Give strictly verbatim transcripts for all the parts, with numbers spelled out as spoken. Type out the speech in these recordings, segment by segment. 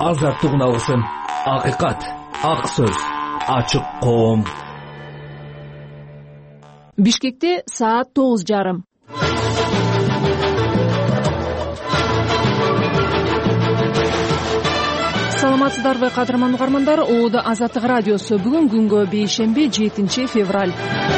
азаттык унасын. Акыйкат, ак сөз, ачык коом. Бишкекте саат тогуз жарым. Саламатсыздарбы кадырман угармандар, Оодо Азаттык радиосу. Бүгүн күнгө бейшемби, жетинчи февраль.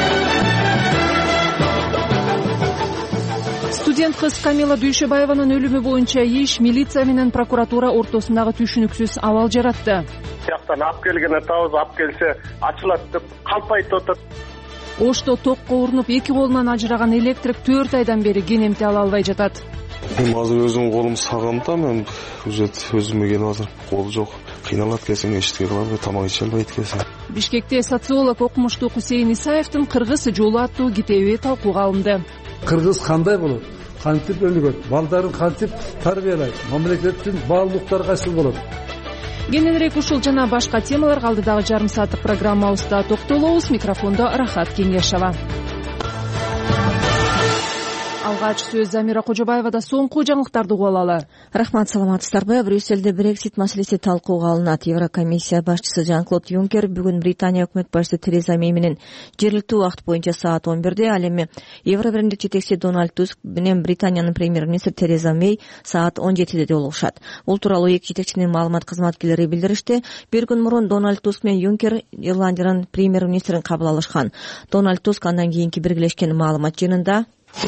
Студент кыз Камила Дүйшөбаеванын өлүмү боюнча иш милиция менен прокуратура ортосундагы түшүнүксүз абал жаратты. Жактан ап келген атабыз, ап келсе ачылат деп калп айтып атат. Ошто токко урунуп эки колунан ажыраган электрик төрт айдан бери кенемти ала албай жатат. Мен азыр өзүм колум сагам да, мен уже өзүмө келип азыр кол жок. Кыйналат келсең эчтеке кылам, тамак иче албайт келсең. Бишкекте социолог окумуштуу Хусейин Исаевдин Кыргыз жолу аттуу китеби талкууга алынды. Кыргыз кандай болот? Кантип өнүгөт? Балдарын кантип тарбиялайт? Мамлекеттин баалуулуктары кайсыл болот? Кененирээк ушул жана башка темалар алдыдагы жарым сааттык программабызда токтолобуз. Микрофондо Рахат Кеңешова. Алгач сөз Замира Кожобаевада. Соңку жаңылыктарды угуп алалы. Рахмат, саламатсыздарбы? Брюсселде Брексит маселеси талкууга алынат. Еврокомиссия башчысы Жан-Клод Юнкер бүгүн Британия өкмөт башчысы Тереза Мэй менен жергиликтүү убакыт боюнча саат он бирде, ал эми Евро биримдик жетекчиси Дональд Туск менен Британиянын премьер-министри Тереза Мэй саат он жетиде жолугушат. Бул тууралуу эки жетекчинин маалымат кызматкерлери билдиришти. Бир күн мурун Дональд Туск менен Юнкер Ирландиянын премьер-министрин кабыл алышкан. Дональд Туск андан кийинки биргелешкен маалымат жыйынында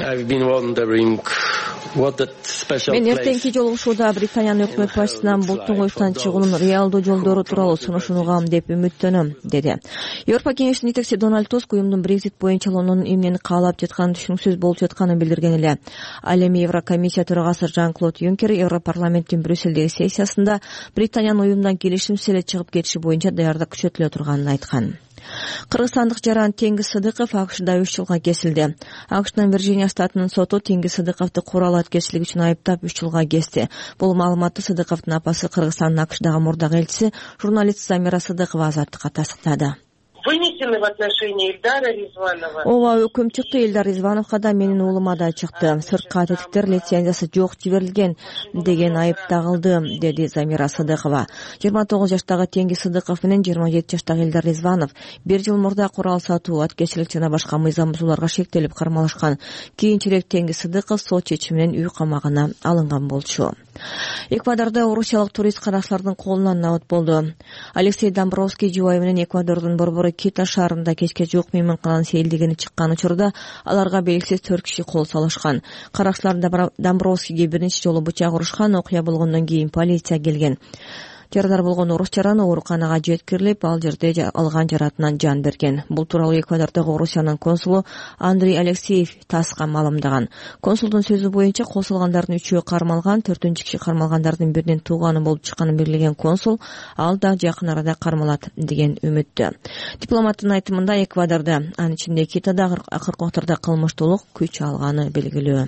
мен эртеңки жолугушууда Британиянын өкмөт башчысынан бул туңгуюктан чыгуунун реалдуу жолдору тууралуу сунушууну деп үмүттөнөм, деди. Европа кеңешинин жетекчиси Дональд Туск уюмдун Брексит боюнча Лондондун эмнени каалап жатканын түшүнүксүз болуп жатканын билдирген эле. Ал эми Еврокомиссия төрагасы Жан-Клод Юнкер Европарламенттин Брюссельдеги сессиясында Британиянын уюмдан келишимсиз эле чыгып кетиши боюнча даярдык күчөтүлө турганын айткан. Кыргызстандык жаран Теңиз Сыдыков АКШда үч жылга кесилди. АКШнын Вирджиния штатынын соту Теңиз Сыдыковду курал аткерчилик үчүн айыптап үч жылга кести. Бул маалыматты Сыдыковдун апасы Кыргызстандын АКШдагы мурдагы элчиси журналист Замира Сыдыкова Азаттыкка тастыктады. Вынесены в отношении Ильдара Ризванова. Ооба, өкүм чыкты. Ильдар Ризвановго да, менин уулума да чыкты. Сырткы тетиктер лицензиясы жок жиберилген деген айып тагылды, деди Замира Сыдыкова. жыйырма тогуз жаштагы Теңиз Сыдыков менен жыйырма жети жаштагы Ильдар Ризванов бир жыл мурда курал сатуу, аткерчилик жана башка мыйзам бузууларга шектелип кармалышкан. Кийинчерээк Теңиз Сыдыков сот чечими менен үй камагына алынган болчу. Эквадордо орусиялык турист каракчылардын колунан набыт болду. Алексей Домбровский жубайы менен Эквадордун борбору Кита шаарында кечке жук мейманкананын сейилдигине чыккан учурда аларга белгисиз төрт киши кол салышкан. Каракчылар Домбровскийге биринчи жолу бычак урушкан. Окуя болгондон кийин полиция келген. Жарадар болгон орус жараны ооруканага жеткирилип, ал жерде алган жаратынан жан берген. Бул тууралуу Эквадордогу Орусиянын консулу Андрей Алексеев ТАССка маалымдаган. Консулдун сөзү боюнча кол салгандардын үчөө кармалган, төртүнчү киши кармалгандардын биринин тууганы болуп чыкканын белгилеген консул ал да жакын арада кармалат деген үмүттө. Дипломаттын айтымында Эквадордо, анын ичинде Китада акыркы кылмыштуулук күч алганы белгилүү.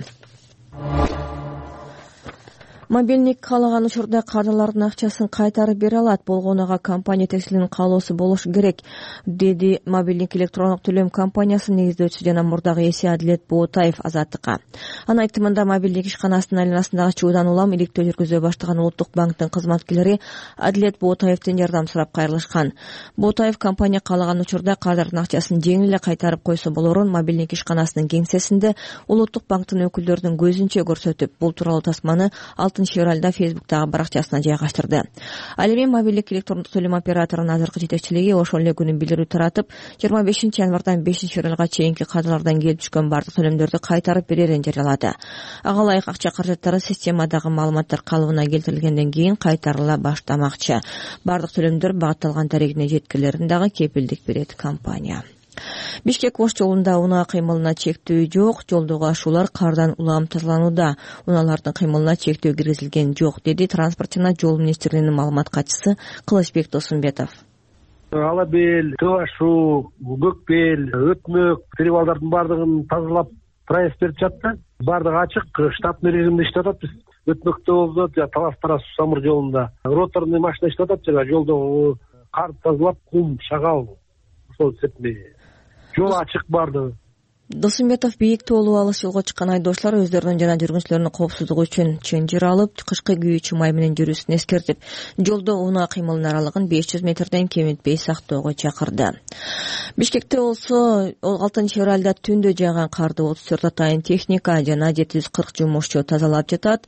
Мобилник каалаган учурда кардарлардын акчасын кайтарып бере алат. Болгонага компания жетекчилигинин каалоосу болушу керек, деди Мобилник электрондук төлөм компаниясынын негиздөөчүсү жана мурдагы эси Адилет Боотаев Азаттыкка. Анын айтымында Мобилник ишканасынын айланасындагы чуудан улам иликтөө жүргүзө баштаган Улуттук банктын кызматкерлери Адилет Боотаевден жардам сурап кайрылышкан. Боотаев компания каалаган учурда кардардын акчасын жеңил эле кайтарып койсо болорун Мобилник ишканасынын кеңсесинде Улуттук банктын өкүлдөрүнүн көзүнчө көрсөтүп, бул тууралуу тасманы алтынчы февралда Фейсбуктагы баракчасына жайгаштырды. Ал эми Мобилник электрондук төлөм операторунун азыркы жетекчилиги ошол эле күнү билдирүү таратып, жыйырма бешинчи январдан бешинчи февралга чейинки кардарлардан келип түшкөн бардык төлөмдөрдү кайтарып берерин жарыялады. Ага ылайык акча каражаттары системадагы маалыматтар калыбына келтирилгенден кийин кайтарыла баштамакчы. Бардык төлөмдөр багытталган дарегине жеткирилерин дагы кепилдик берет компания. Бишкек Ош жолунда унаа кыймылына чектөө жок, жолдогу ашуулар кардан улам тазаланууда. Унаалардын кыймылына чектөө киргизилген жок, деди транспорт жана жол министрлигинин маалымат катчысы Кылычбек Досумбетов. Ала бел, төө ашуу, көк бел, өтмөк, перевалдардын бардыгын тазалап проезд берип жатты. Бардыгы ачык, штатный режимде иштеп атат. Өтмөктө болду, Талас Тарас Самыр жолунда роторный машина иштеп атат, жана жолдогу карды тазалап, кум, шагал сол сепме. Жол ачык барды. Досумбетов бийик тоолуу алыс жолго чыккан айдоочулар өздөрүнүн жана жүргүнчүлөрүнүн коопсуздугу үчүн чынжыр алып, кышкы күйүүчү май менен жүрүүсүн эскертип, жолдо унаа кыймылдын аралыгын беш жүз метрден кемитпей сактоого чакырды. Бишкекте болсо алтынчы февралда түндө жааган карды отуз төрт атайын техника жана жети жүз кырк жумушчу тазалап жатат.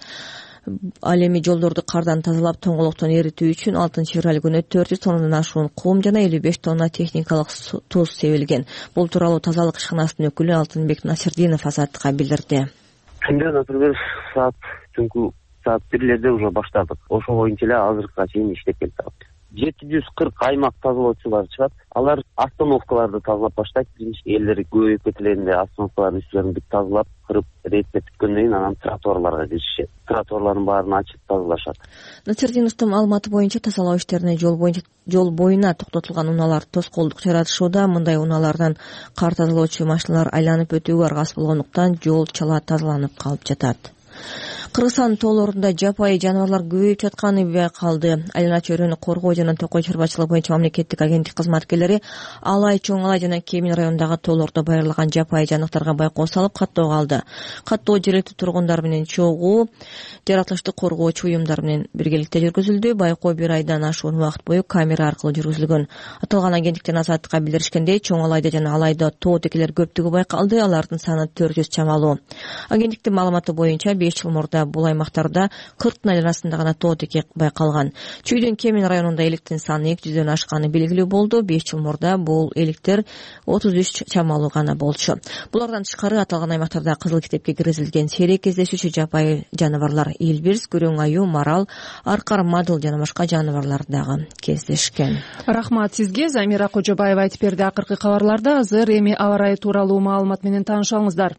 Ал эми жолдорду кардан тазалап тоңголоктон эритүү үчүн алтынчы февраль күнү төрт жүз тоннадан ашуун кум жана элүү беш тонна техникалык туз себилген. Бул тууралуу тазалык ишканасынын өкүлү Алтынбек Насирдинов Азаттыкка билдирди. Түндө, например, саат түнкү саат бирлерде уже баштадык. Ошо боюнча эле азыркыга чейин иштеп келдик. жети жүз кырк аймак тазалоочулар чыгат. Алар остановкаларды тазалап баштайт. Биринчи элдер көбөйүп кетелеринде остановкалардын үстүлөрүн бүт тазалап, кырып, ретке тиккенден кийин анан тротуарларга киришет. Тротуарлардын баарын ачып тазалашат. Насирдиновдун маалыматы боюнча тазалоо иштерине жол боюнча жол боюна токтотулган унаалар тоскоолдук жаратышууда. Мындай унаалардан кар тазалоочу машиналар айланып өтүүгө аргасыз болгондуктан жол чала тазаланып калып жатат. Кыргызстан тоолорунда жапайы жаныбарлар көбөйүп жатканы байкалды. Айлана чөйрөнү коргоо жана токой чарбачылыгы боюнча мамлекеттик агенттик кызматкерлери Алай, Чоң Алай жана Кемин районундагы тоолордо байырлаган жапайы жаныктарга байкоо салып каттоого алды. Каттоо жергиликтүү тургундар менен чогуу жаратылышты коргоочу уюмдар менен биргеликте жүргүзүлдү. Байкоо бир айдан ашуун убакыт бою камера аркылуу жүргүзүлгөн. Аталган агенттиктен Азаттыкка билдиришкендей, Чоң Алайда жана Алайда тоо текелер көптүгү байкалды. Алардын саны төрт жүз чамалуу. Агенттиктин маалыматы боюнча беш жыл мурда бул аймактарда кырктын айланасында гана тоо теке байкалган. Чүйдүн Кемин районунда эликтин саны эки жүздөн ашканы белгилүү болду. беш жыл мурда бул эликтер отуз үч чамалуу гана болчу. Булардан тышкары аталган аймактарда кызыл китепке киргизилген сейрек кездешүүчү жапайы жаныбарлар илбирс, күрөң аюу, марал, аркар, мадыл жана башка жаныбарлар дагы кездешкен. Рахмат сизге. Замира Кожобаева айтып берди. Акыркы кабарларда азыр эми аба ырайы тууралуу маалымат менен таанышыңыздар.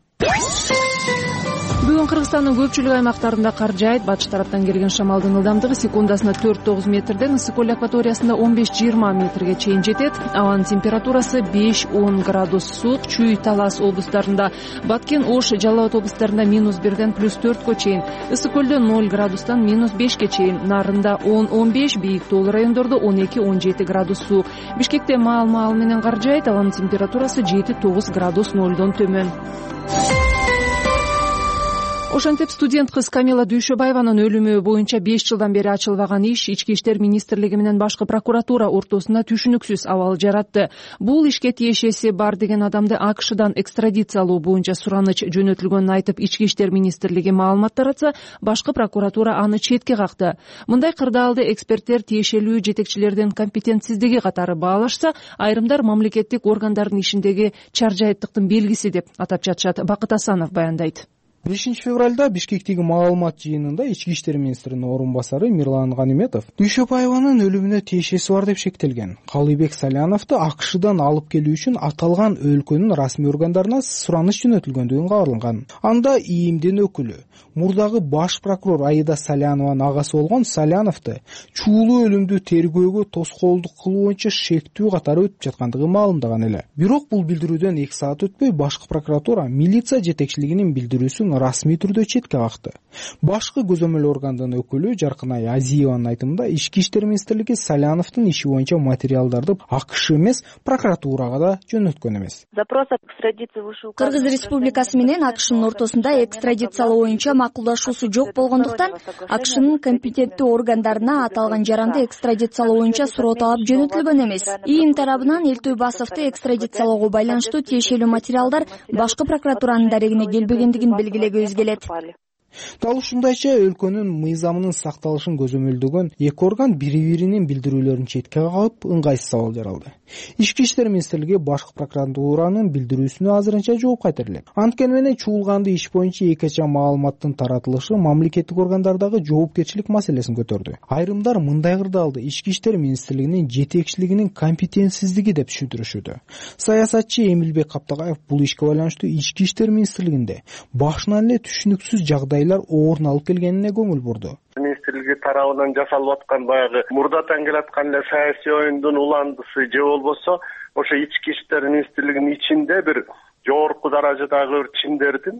Бүгүн Кыргызстандын көпчүлүк аймактарында кар жаайт. Батыш тараптан келген шамалдын ылдамдыгы секундасына төрт тогуз метрден ысык көл акваториясында он беш жыйырма метрге чейин жетет. Абанын температурасы беш он градус суук. Чүй, Талас облустарында, Баткен, Ош, Жалал Абад облустарында минус бирден плюс төрткө чейин, ысык көлдө ноль градустан минус бешке чейин, Нарында он он беш, бийик тоолуу райондордо он эки он жети градус суук. Бишкекте маал-маал менен кар жаайт. Абанын температурасы жети тогуз градус нолдон төмөн. Ошентип студент кыз Камила Дүйшөбаеванын өлүмү боюнча беш жылдан бери ачылбаган иш Ички иштер министрлиги менен башкы прокуратура ортосунда түшүнүксүз абал жаратты. Бул ишке тиешеси бар деген адамды АКШдан экстрадициялоо боюнча сураныч жөнөтүлгөнүн айтып Ички иштер министрлиги маалымат таратса, башкы прокуратура аны четке какты. Мындай кырдаалды эксперттер тиешелүү жетекчилердин компетентсиздиги катары баалашса, айрымдар мамлекеттик органдардын ишиндеги чаржайыттыктын белгиси деп атап жатышат. Бакыт Асанов баяндайт. бешинчи февралда Бишкектеги маалымат жыйынында Ички иштер министринин орун басары Мирлан Ганиметов Дүйшөбаеванын өлүмүнө тиешеси бар деп шектелген. Калыбек Саляновду АКШдан алып келүү үчүн аталган өлкөнүн расмий органдарына сураныч жөнөтүлгөндүгүн кабарланган. Анда ИИМдин өкүлү, мурдагы баш прокурор Аида Салянованын агасы болгон Саляновду чуулуу өлүмдү тергөөгө тоскоолдук кылуу боюнча шектүү катары өтүп жаткандыгы маалымдаган эле. Бирок бул билдирүүдөн эки саат өтпөй башкы прокуратура милиция жетекчилигинин билдирүүсүн расмий түрдө четке какты. Башкы көзөмөл органдын өкүлү Жаркынай Азиеванын айтымында Ички иштер министрлиги Саляновдун иши боюнча материалдарды АКШ эмес, прокуратурага да жөнөткөн эмес. Кыргыз Республикасы менен АКШнын ортосунда экстрадициялоо боюнча макулдашуусу жок болгондуктан АКШнын компетенттүү органдарына аталган жаранды экстрадициялоо боюнча суроо талап жөнөтүлгөн эмес. ИИМ тарабынан Элтөй Басовду экстрадициялоого байланыштуу тиешелүү материалдар башкы прокуратуранын дарегине келбегендигин белгилегенбиз келет. Дал ушундайча өлкөнүн мыйзамынын сакталышын көзөмөлдөгөн эки орган бири-биринин билдирүүлөрүн четке кагып, ыңгайсыз абал жаралды. Ички иштер министрлиги башкы прокуратуранын билдирүүсүнө азырынча жооп кайтара элек. Анткени менен чуулганды иш боюнча эки ача маалыматтын таратылышы мамлекеттик органдардагы жоопкерчилик маселесин көтөрдү. Айрымдар мындай кырдаалды Ички иштер министрлигинин жетекчилигинин компетентсиздиги деп түшүндүрүшүүдө. Саясатчы Эмилбек Каптагаев бул ишке байланыштуу Ички иштер министрлигинде башынан эле түшүнүксүз жагдайлар орун алып келгенине көңүл бурду. Министрлиги тарабынан жасалып аткан баягы мурдатан келаткан эле саясий оюндун уландысы же болбосо ошо Ички иштер министрлигинин ичинде бир жогорку даражадагы бир чиндердин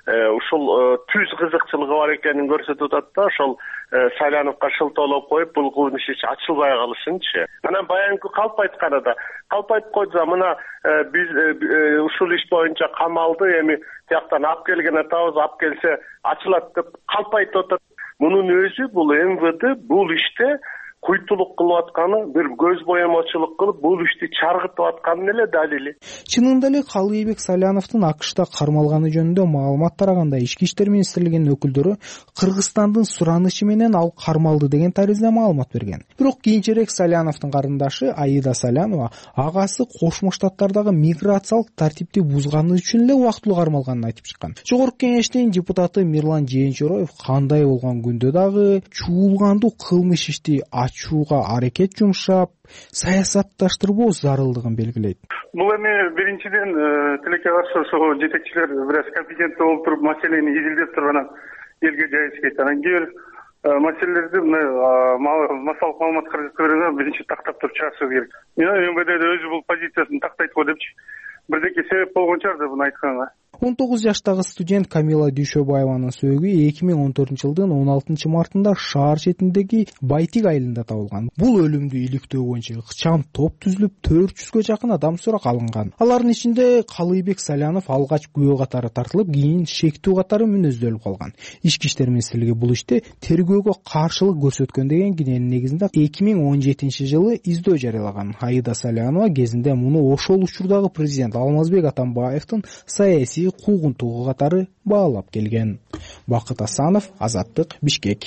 ушул түз кызыкчылыгы бар экенин көрсөтүп атат да, ошол Саляновго шылтоолоп коюп бул кылмыш иши ачылбай калышынчы. Анан баягы калп айтканда калп айтып койду, мына биз ушул иш боюнча камалды эми тияктан алып келген атабыз, алып келсе ачылат деп калп айтып атат. Мунун өзү бул эм вэ дэ бул иште куйтулук кылып атканы, бир көз боемочулук кылып, бул ишти чаргытып атканын эле далили. Чынында эле Калыйбек Саляновдун АКШта кармалганы жөнүндө маалымат тараганда Ички иштер министрлигинин өкүлдөрү Кыргызстандын суранычы менен ал кармалды деген таризде маалымат берген. Бирок кийинчерээк Саляновдун карындашы Аида Салянова агасы Кошмо Штаттардагы миграциялык тартипти бузганы үчүн эле убактылуу кармалганын айтып чыккан. Жогорку Кеңештин депутаты Мирлан Жээнчороев кандай болгон күндө дагы чуулгандуу кылмыш ишти ачууга аракет жумшап, саясатташтырбоо зарылдыгын белгилейт. Бул эми биринчиден тилекке каршы ошого жетекчилер бир аз компетенттүү болуп туруп маселени изилдеп туруп анан элге жайыш керек. Анан кээ бир маселелерди массалык маалымат кыргыздарына биринчи тактап туруп чыгарышыбыз керек. Мен эм вэ дэ өзү бул позициясын тактайт го депчи. Бирдеке себеп болгон чыгар деп муну айтканга. он тогуз жаштагы студент Камила Дүйшөбаеванын сөөгү эки миң он төртүнчү жылдын он алтынчы мартында шаар четиндеги Байтик айылында табылган. Бул өлүмдү иликтөө боюнча ыкчам топ түзүлүп, төрт жүзгө жакын адам сурак алынган. Алардын ичинде Калыйбек Салянов алгач күбө катары тартылып, кийин шектүү катары мүнөздөлүп калган. Ички иштер министрлиги бул иште тергөөгө каршылык көрсөткөн деген киненин негизинде эки миң он жетинчи жылы издөө жарыялаган. Аида Салянова кезинде муну ошол учурдагы президент Алмазбек Атамбаевдин саясий куугунтугу катары баалап келген. Бакыт Асанов, Азаттык, Бишкек.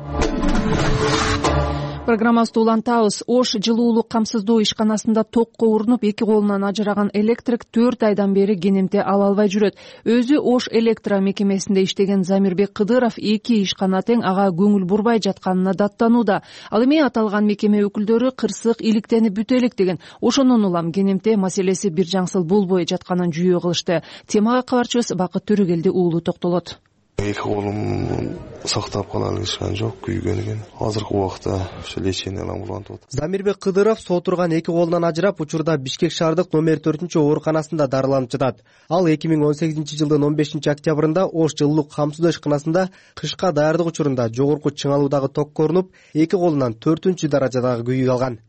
Программабызды улантабыз. Ош жылуулук камсыздоо ишканасында токко урунуп, эки колунан ажыраган электрик төрт айдан бери кенемте ала албай жүрөт. Өзү Ош электро мекемесинде иштеген Замирбек Кыдыров эки ишкана тең ага көңүл бурбай жатканына даттанууда. Ал эми аталган мекеме өкүлдөрү кырсык иликтенип бүтө элек деген. Ошонун улам кенемте маселеси бир жаңсыл болбой жатканын жүйө кылышты. Темага кабарчыбыз Бакыт Төрөгелди уулу токтолот. Эки колум сактап кала алышкан жок, күйгөн экен. Азыркы убакта ошо лечение улантып атат. Замирбек Кыдыров сотурган эки колунан ажырап, учурда Бишкек шаардык номер төртүнчү ооруканасында дарыланып жатат. Ал эки миң он сегизинчи жылдын он бешинчи октябрында Ош жылуулук камсыздоо ишканасында кышка даярдык учурунда жогорку чыңалуудагы токко урунуп, эки колунан төртүнчү даражадагы күйүк алган.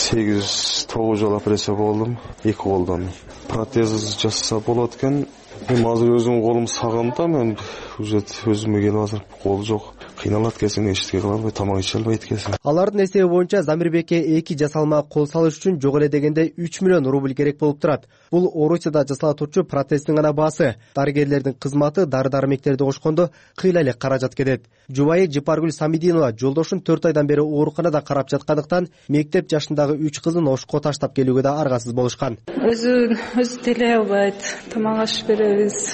сегиз тогуз жолу операция болдум, эки колдон. Протез жасаса болот экен. Мен азыр өзүм колум сагам да, мен уже өзүмө келип азыр кол жок. Кыйналат экен, эчтеке кыла албай, тамак иче албайт экен. Алардын эсеби боюнча Замирбекке эки жасалма кол салыш үчүн жок эле дегенде үч миллион рубль керек болуп турат. Бул Орусияда жасала турчу протездин гана баасы. Дарыгерлердин кызматы дары-дармектерди кошкондо кыйла эле каражат кетет. Жубайы Жипаргүл Самидинова жолдошун төрт айдан бери ооруканада карап жаткандыктан мектеп жашындагы үч кызын Ошко таштап келүүгө да аргасыз болушкан. Өзү өзү деле албайт, тамак аш беребиз,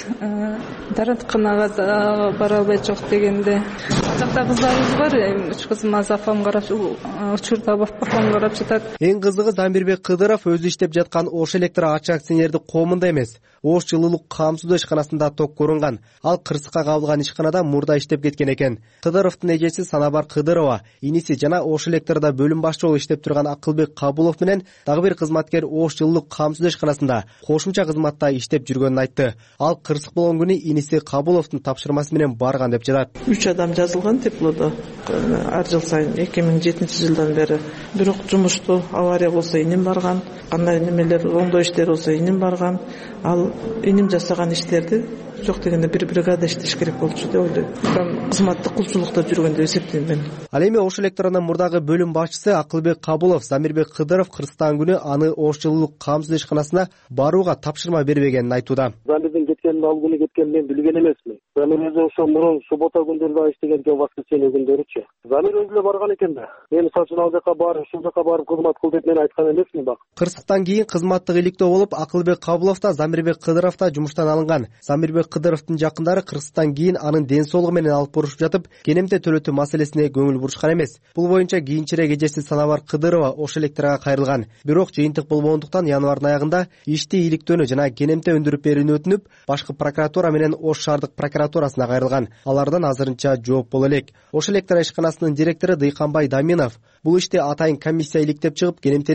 дарыканага да бара албайт жок дегенде. Жакта кыздарыбыз бар, үч кызым аз апам карап, учурда апам карап жатат. Эң кызыгы Замирбек Кыдыров өзү иштеп жаткан Ош электро ачык акционердик коомунда эмес, Ош жылуулук камсыздоо ишканасында токко урунган. Ал кырсыкка кабылган ишканада мурда иштеп кеткен экен. Кыдыровдун эжеси Санабар Кыдырова, иниси жана Ош электрда бөлүм башчы болуп иштеп турган Акылбек Кабулов менен дагы бир кызматкер Ош жылуулук камсыздоо ишканасында кошумча кызматта иштеп жүргөнүн айтты. Ал кырсык болгон күнү иниси Кабуловдун тапшырмасы менен барган деп жатат. үч адам жазылган теплодо ар жыл сайын эки миң жетинчи жылдан бери. Бирок жумушту авария болсо иним барган, кандай немелер оңдоо иштери болсо иним барган. Ал иним жасаган иштерди жок дегенде бир бригада иштеш керек болчу деп ойлойм. Кызматтык кулчулукта жүргөн деп эсептейм мен. Ал эми Ош электронун мурдагы бөлүм башчысы Акылбек Кабулов Замирбек Кыдыров кырсыктан күнү аны Ош жылуулук камсыздоо ишканасына барууга тапшырма бербегенин айтууда. Замирдин кеткенин ал күнү кеткенин мен билген эмесмин. Замир өзү ошо мурун суббота күндөрү иштеген жок, воскресенье күндөрүчү. Замир өзү эле барган экен да. Мен мисалы үчүн ал жака барып, ушул жака барып кызмат кыл деп мен айткан эмесмин бак. Кырсыктан кийин кызматтык иликтөө болуп, Акылбек Кабулов да Замирбек Кыдыров да жумуштан алынган. Замирбек Кыдыровдун жакындары кырсыктан кийин анын ден соолугу менен алып борушуп жатып, кенемте төлөтүү маселесине көңүл бурушкан эмес. Бул боюнча кийинчерээк эжеси Санабар Кыдырова Ош электрга кайрылган. Бирок жыйынтык болбогондуктан январдын аягында ишти иликтөөнү жана кенемте өндүрүп берүүнү өтүнүп, башкы прокуратура менен Ош шаардык прокуратурасына кайрылган. Алардан азырынча жооп боло элек. Ош электро ишканасынын директору Дыйканбай Даминов бул ишти атайын комиссия иликтеп чыгып, кенемтени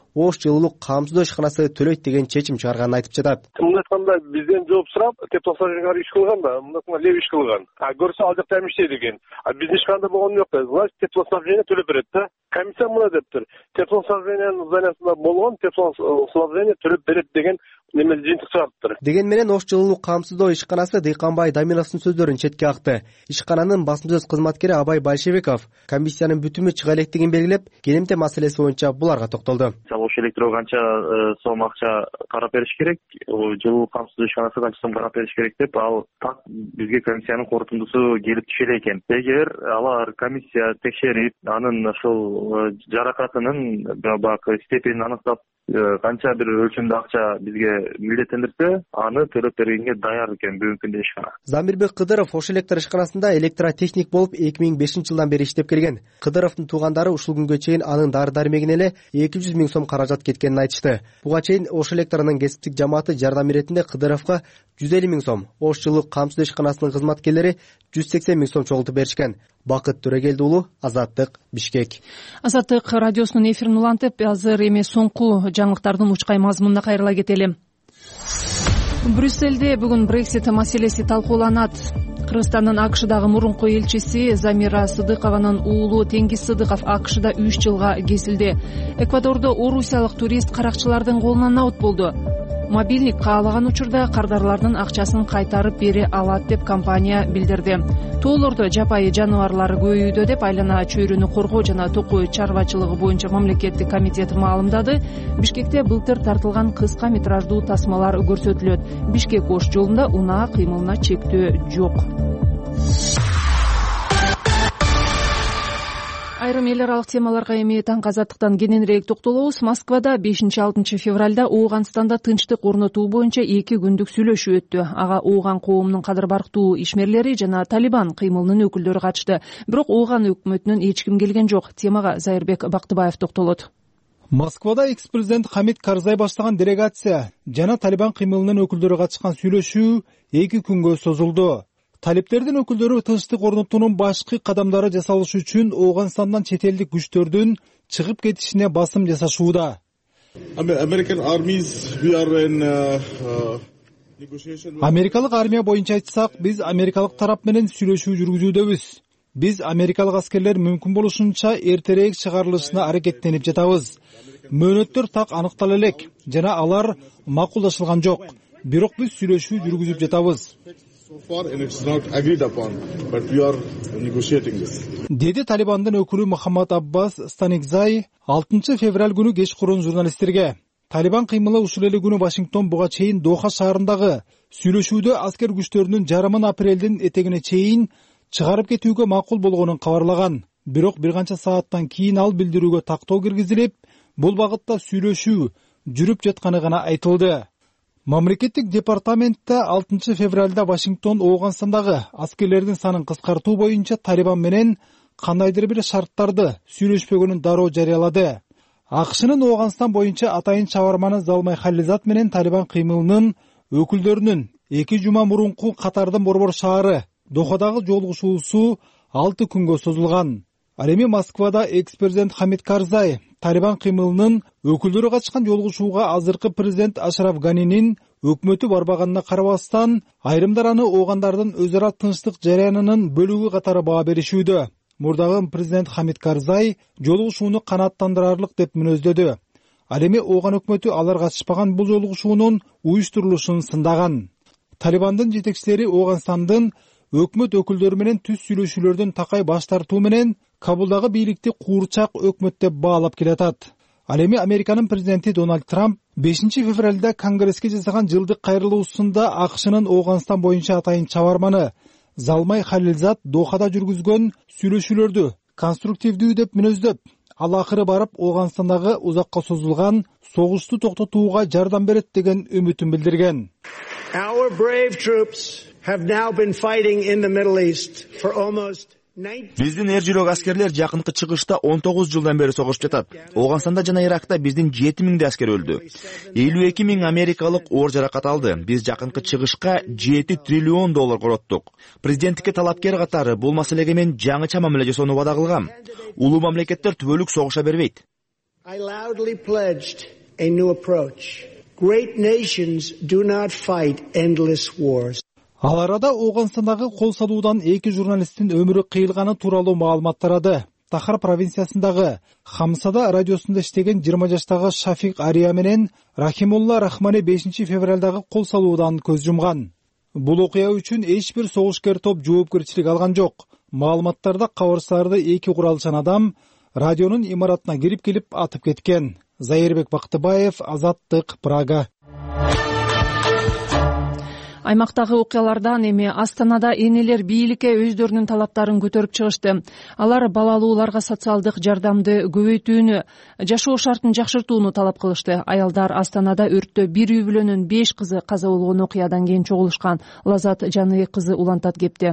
Ош жылуулук камсыздоо ишканасы төлөйт деген чечим чыгарганын айтып жатат. Мындай айтканда бизден жооп сурап, теплоснабжениялар иш кылган да, мындай айтканда лев иш кылган. А көрсө ал жакта эми иштейт экен. А биздин ишканда болгон жок да. Значит, теплоснабжение төлөп берет да. Комиссия мына дептир. Теплоснабжениянын зданиясында болгон теплоснабжение төлөп берет деген неме жыйынтык чыгарыптыр. Деген менен Ош жылуулук камсыздоо ишканасы Дыйканбай Дамировдун сөздөрүн четке акты. Ишкананын басма сөз кызматкери Абай Большевиков комиссиянын бүтүмү чыга электигин белгилеп, келемте маселеси боюнча буларга токтолду. Ош электро канча сом акча карап бериш керек, жылуулук камсыздоо ишканасы канча сом карап бериш керек деп, ал так бизге комиссиянын корутундусу келип түшө экен. Эгер алар комиссия текшерип, анын ушул жаракатынын баягы степенин аныктап, канча бир өлчөмдө акча бизге милдеттендирсе, аны төлөп бергенге даяр экен бүгүнкү күндө ишкана. Замирбек Кыдыров Ош электр ишканасында электротехник болуп эки миң бешинчи жылдан бери иштеп келген. Кыдыровдун туугандары ушул күнгө чейин анын дары-дармегине эле эки жүз миң сом каражат кеткенин айтышты. Буга чейин Ош электронун кесиптик жамааты жардам иретинде Кыдыровго жүз элүү миң сом, Ош жылуулук камсыздоо ишканасынын кызматкерлери жүз сексен миң сом чогултуп беришкен. Бакыт Төрөгелди уулу, Азаттык, Бишкек. Азаттык радиосунун эфирин улантып, азыр эми соңку жаңылыктардын учкай мазмунуна кайрыла кетели. Брюсселде бүгүн Брексит маселеси талкууланат. Кыргызстандын АКШдагы мурунку элчиси Замира Сыдыкованын уулу Теңиз Сыдыков АКШда үч жылга кесилди. Эквадордо орусиялык турист каракчылардын колунан абут болду. Мобилник каалаган учурда кардарлардын акчасын кайтарып бере алат деп компания билдирди. Тоолордо жапайы жаныбарлар көбөйүүдө деп айлана чөйрөнү коргоо жана токой чарбачылыгы боюнча мамлекеттик комитет маалымдады. Бишкекте былтыр тартылган кыска метраждуу тасмалар көрсөтүлөт. Бишкек Ош жолунда унаа кыймылына чектөө жок. Айрым эл аралык темаларга эми таңкы азаттыктан кененирээк токтолобуз. Москвада бешинчи алтынчы февралда Ооганстанда тынчтык орнотуу боюнча эки күндүк сүйлөшүү өттү. Ага Ооган коомунун кадыр барктуу ишмерлери жана Талибан кыймылынын өкүлдөрү катышты. Бирок Ооган өкмөтүнөн эч ким келген жок. Темага Зайырбек Бактыбаев токтолот. Москвада экс-президент Хамид Карзай баштаган делегация жана Талибан кыймылынын өкүлдөрү катышкан сүйлөшүү эки күнгө созулду. Талиптердин өкүлдөрү тынчтык орнотуунун башкы кадамдары жасалышы үчүн Ооганстандан чет элдик күчтөрдүн чыгып кетишине басым жасашууда. Америкалык армия боюнча айтсак, биз америкалык тарап менен сүйлөшүү жүргүзүүдөбүз. Биз америкалык аскерлер мүмкүн болушунча эртерээк чыгарылышына аракеттенип жатабыз. Мөөнөттөр так аныктала элек жана алар макулдашылган жок. Бирок биз сүйлөшүү жүргүзүп жатабыз. Деди Талибандын өкүлү Мухаммад Аббас Станикзай алтынчы февраль күнү кечкурун журналисттерге. Талибан кыймылы ушул эле күнү Вашингтон буга чейин Доха шаарындагы сүйлөшүүдө аскер күчтөрүнүн жарымын апрелдин этегине чейин чыгарып кетүүгө макул болгонун кабарлаган. Бирок бир канча сааттан кийин ал билдирүүгө тактоо киргизилип, бул багытта сүйлөшүү жүрүп жатканы гана айтылды. Мамлекеттик департаментте алтынчы февралда Вашингтон Ооганстандагы аскерлердин санын кыскартуу боюнча Талибан менен кандайдыр бир шарттарды сүйлөшпөгөнүн дароо жарыялады. АКШнын Ооганстан боюнча атайын чабарманы Залмай Халилзат менен Талибан кыймылынын өкүлдөрүнүн эки жума мурунку Катардын борбор шаары Дохадагы жолугушуусу алты күнгө созулган. Ал эми Москвада экс-президент Хамид Карзай Талибан кыймылынын өкүлдөрү катышкан жолугушууга азыркы президент Ашраф Ганинин өкмөтү барбаганына карабастан, айрымдар аны оогандардын өз ара тынчтык жарыянынын бөлүгү катары баа беришүүдө. Мурдагы президент Хамид Карзай жолугушууну канааттандырарлык деп мүнөздөдү. Ал эми Ооган өкмөтү алар катышпаган бул жолугушуунун уюштурулушун сындаган. Талибандын жетекчилери Ооганстандын өкмөт өкүлдөрү менен түз сүйлөшүүлөрдөн такай баш тартуу менен Кабулдагы бийликти куурчак өкмөт деп баалап келатат. Ал эми Американын президенти Дональд Трамп бешинчи февралда Конгресске жасаган жылдык кайрылуусунда АКШнын Ооганстан боюнча атайын чабарманы Залмай Халилзат Дохада жүргүзгөн сүйлөшүүлөрдү конструктивдүү деп мүнөздөп, ал акыры барып Ооганстандагы узакка созулган согушту токтотууга жардам берет деген үмүтүн билдирген. Our brave troops have now been fighting in the Middle East for almost Биздин эр жүрөк аскерлер жакынкы чыгышта он тогуз жылдан бери согушуп жатат. Ооганстанда жана Иракта биздин жети миңдей аскер өлдү. элүү эки миң америкалык оор жаракат алды. Биз жакынкы чыгышка жети триллион доллар короттук. Президенттикке талапкер катары бул маселеге мен жаңыча мамиле жасоону вада кылгам. Улуу мамлекеттер түбөлүк согуша бербейт. I loudly pledged a new approach. Great nations do not fight endless wars. Ал арада Оғанстандагы кол салуудан эки журналисттин өмүрү кыйылганы тууралуу маалымат тарады. Тахар провинциясындагы Хамсада радиосунда иштеген жыйырма жаштагы Шафик Ария менен Рахимулла Рахмани бешинчи февралдагы кол салуудан көз жумган. Бул окуя үчүн эч бир согушкер топ жоопкерчилик алган жок. Маалыматтарда кабарсарды эки куралчан адам радионун имаратына кирип келип атып кеткен. Зайырбек Бактыбаев, Азаттык, Прага. Аймактагы окуялардан эми Астанада энелер бийликке өздөрүнүн талаптарын көтөрүп чыгышты. Алар балалууларга социалдык жардамды көбөйтүүнү, жашоо шартын жакшыртууну талап кылышты. Аялдар Астанада өрттө бир үй бүлөнүн беш кызы каза болгон окуядан кийин чогулушкан. Лазат Жаный кызы улантат кепти.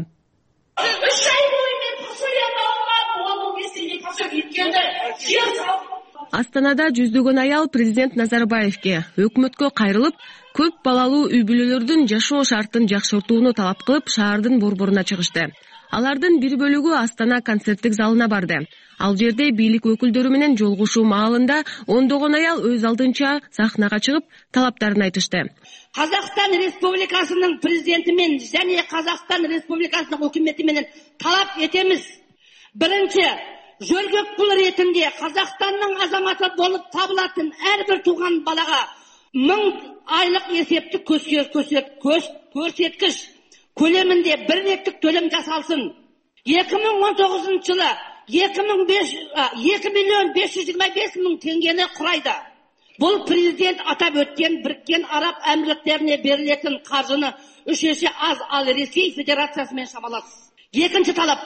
Астанада жүздөгөн аял президент Назарбаевке өкмөткө кайрылып, көп балалуу үй бүлөлөрдүн жашоо шартын жакшыртууну талап кылып, шаардын борборуна чыгышты. Алардын бир бөлүгү Астана концерттик залына барды. Ал жерде бийлик өкүлдөрү менен жолугушуу маалында ондогон аял өз алдынча сахнага чыгып, талаптарын айтышты. Казакстан Республикасынын президенти менен жана Казакстан Республикасынын өкмөтү менен талап этебиз. Биринчи, жөргөк пул ретинде Казакстандын азаматы болуп табылатын ар бир тууган балага миң айлык эсептик көрсөткүч көлеминде бир реттик төлөм жасалсын. эки миң он тогузунчу жылы эки миллион беш жүз жыйырма беш миң теңгени курайды. Бул президент атап өткен Бириккен Араб Амирликтерине берилетін каржыны үч эсе аз, ал Ресей Федерациясы менен шамалас. Экинчи талап: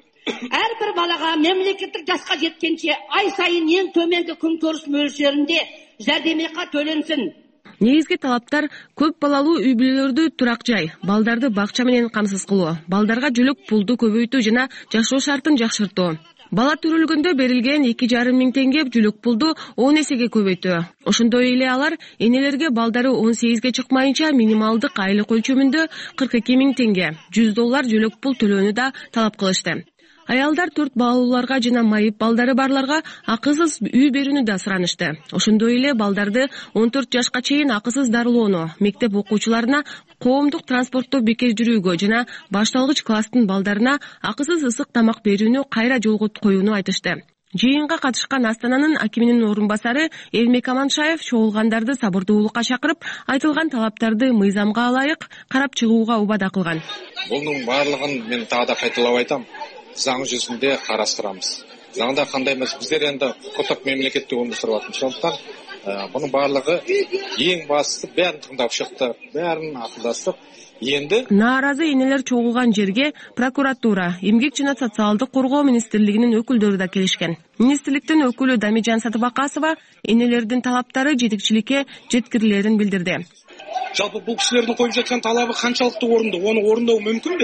ар бир балага мемлекеттик жашка жеткенче ай сайын эң төмөнкү күнкөрүш мөлшөрүндө жәрдемакы төленсин. Негизги талаптар көп балалуу үй бүлөлөрдү турак жай, балдарды бакча менен камсыз кылуу, балдарга жөлөк пулду көбөйтүү жана жашоо шартын жакшыртуу. Бала төрөлгөндө берилген эки жарым миң теңге жөлөк пулду он эсеге көбөйтүү. Ошондой эле алар энелерге балдары он сегизге чыкмайынча минималдык айлык өлчөмүндө кырк эки миң теңге, жүз доллар жөлөк пул төлөөнү да талап кылышты. Аялдар төрт балалууларга жана майып балдары барларга акысыз үй берүүнү да суранышты. Ошондой эле балдарды он төрт жашка чейин акысыз дарылоону, мектеп окуучуларына коомдук транспортто бекер жүрүүгө жана башталгыч класстын балдарына акысыз ысык тамак берүүнү кайра жолго коюуну айтышты. Жыйынга катышкан Астананын акиминин орун басары Элмек Аманшаев чогулгандарды сабырдуулукка чакырып, айтылган талаптарды мыйзамга ылайык карап чыгууга убада кылган. Бунун баардыгын мен дагы да кайталап айтам. Заң жүзүндө карастырабыз. Заңда кандай эмес, биздер энди укуктук мемлекеттик өмүр атышкандыктан бунун баардыгы эң башты баарын тыңдап чыкты, баарын акылдаштык. Энди нааразы энелер чогулган жерге прокуратура, эмгек жана социалдык коргоо министрлигинин өкүлдөрү да келишкен. Министрликтин өкүлү Дамижан Сатыбакасова энелердин талаптары жетекчиликке жеткирилерин билдирди. Жалпы бул кишилердин коюп жаткан талабы канчалыктуу орунду, оны орундоо мүмкүнбү?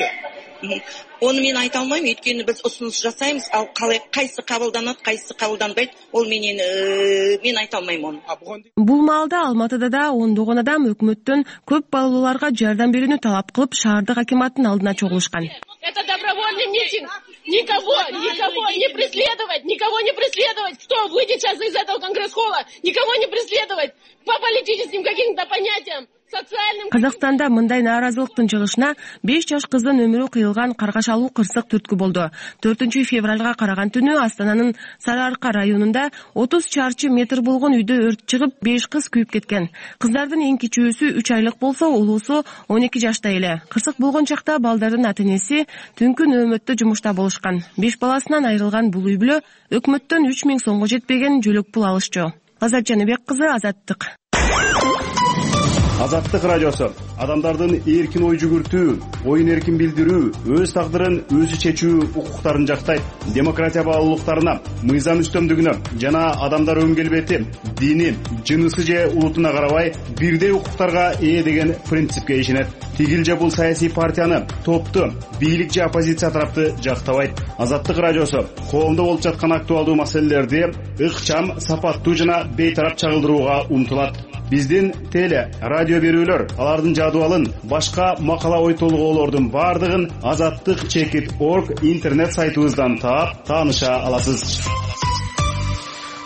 Оны мен айта алмайм, өйткені біз ұсыныс жасаймыз, ал қайсы қабылданат, қайсы қабылданбайды, ол менен мен айта алмайм оны. Бул маалда Алматыда да ондогон адам өкмөттөн көп балалууларга жардам берүүнү талап кылып, шаардык акиматтын алдына чогулушкан. Это добровольный митинг. Никого, никого не преследовать, никого не преследовать. Кто выйдет сейчас из этого конгресс-холла, никого не преследовать по политическим каким-то понятиям. Казакстанда мындай нааразылыктын чыгышына беш жаш кыздын өмүрү кыйылган каргашалуу кырсык түрткү болду. төртүнчү февралга караган түнү Астананын Сарыарка районунда отуз чарчы метр болгон үйдө өрт чыгып, беш кыз күйүп кеткен. Кыздардын эң кичүүсү үч айлык болсо, улуусу он эки жашта эле. Кырсык болгон чакта балдардын ата-энеси түнкү нөөмөттө жумушта болушкан. беш баласынан айрылган бул үй бүлө өкмөттөн үч миң сомго жетпеген жөлөк пул алышчу. Азат Жаныбек кызы, Азаттык. Азаттык радиосу адамдардын эркин ой жүгүртүү, оюн эркин билдирүү, өз тагдырын өзү чечүү укуктарын жактайт. Демократия баалуулуктарына, мыйзам үстөмдүгүнө жана адамдар өң келбети, дини, жынысы же улутуна карабай бирдей укуктарга ээ деген принципке ишенет. Тигил же бул саясий партияны, топту, бийлик же оппозиция тарапты жактабайт. Азаттык радиосу коомдо болуп жаткан актуалдуу маселелерди ыкчам, сапаттуу жана бейтарап чагылдырууга умтулат. Биздин теле, радио берүүлөр, алардын жадыбалын, башка макала ой толгоолордун бардыгын азаттык чекит точка орг интернет сайтыбыздан таап, тааныша аласыз.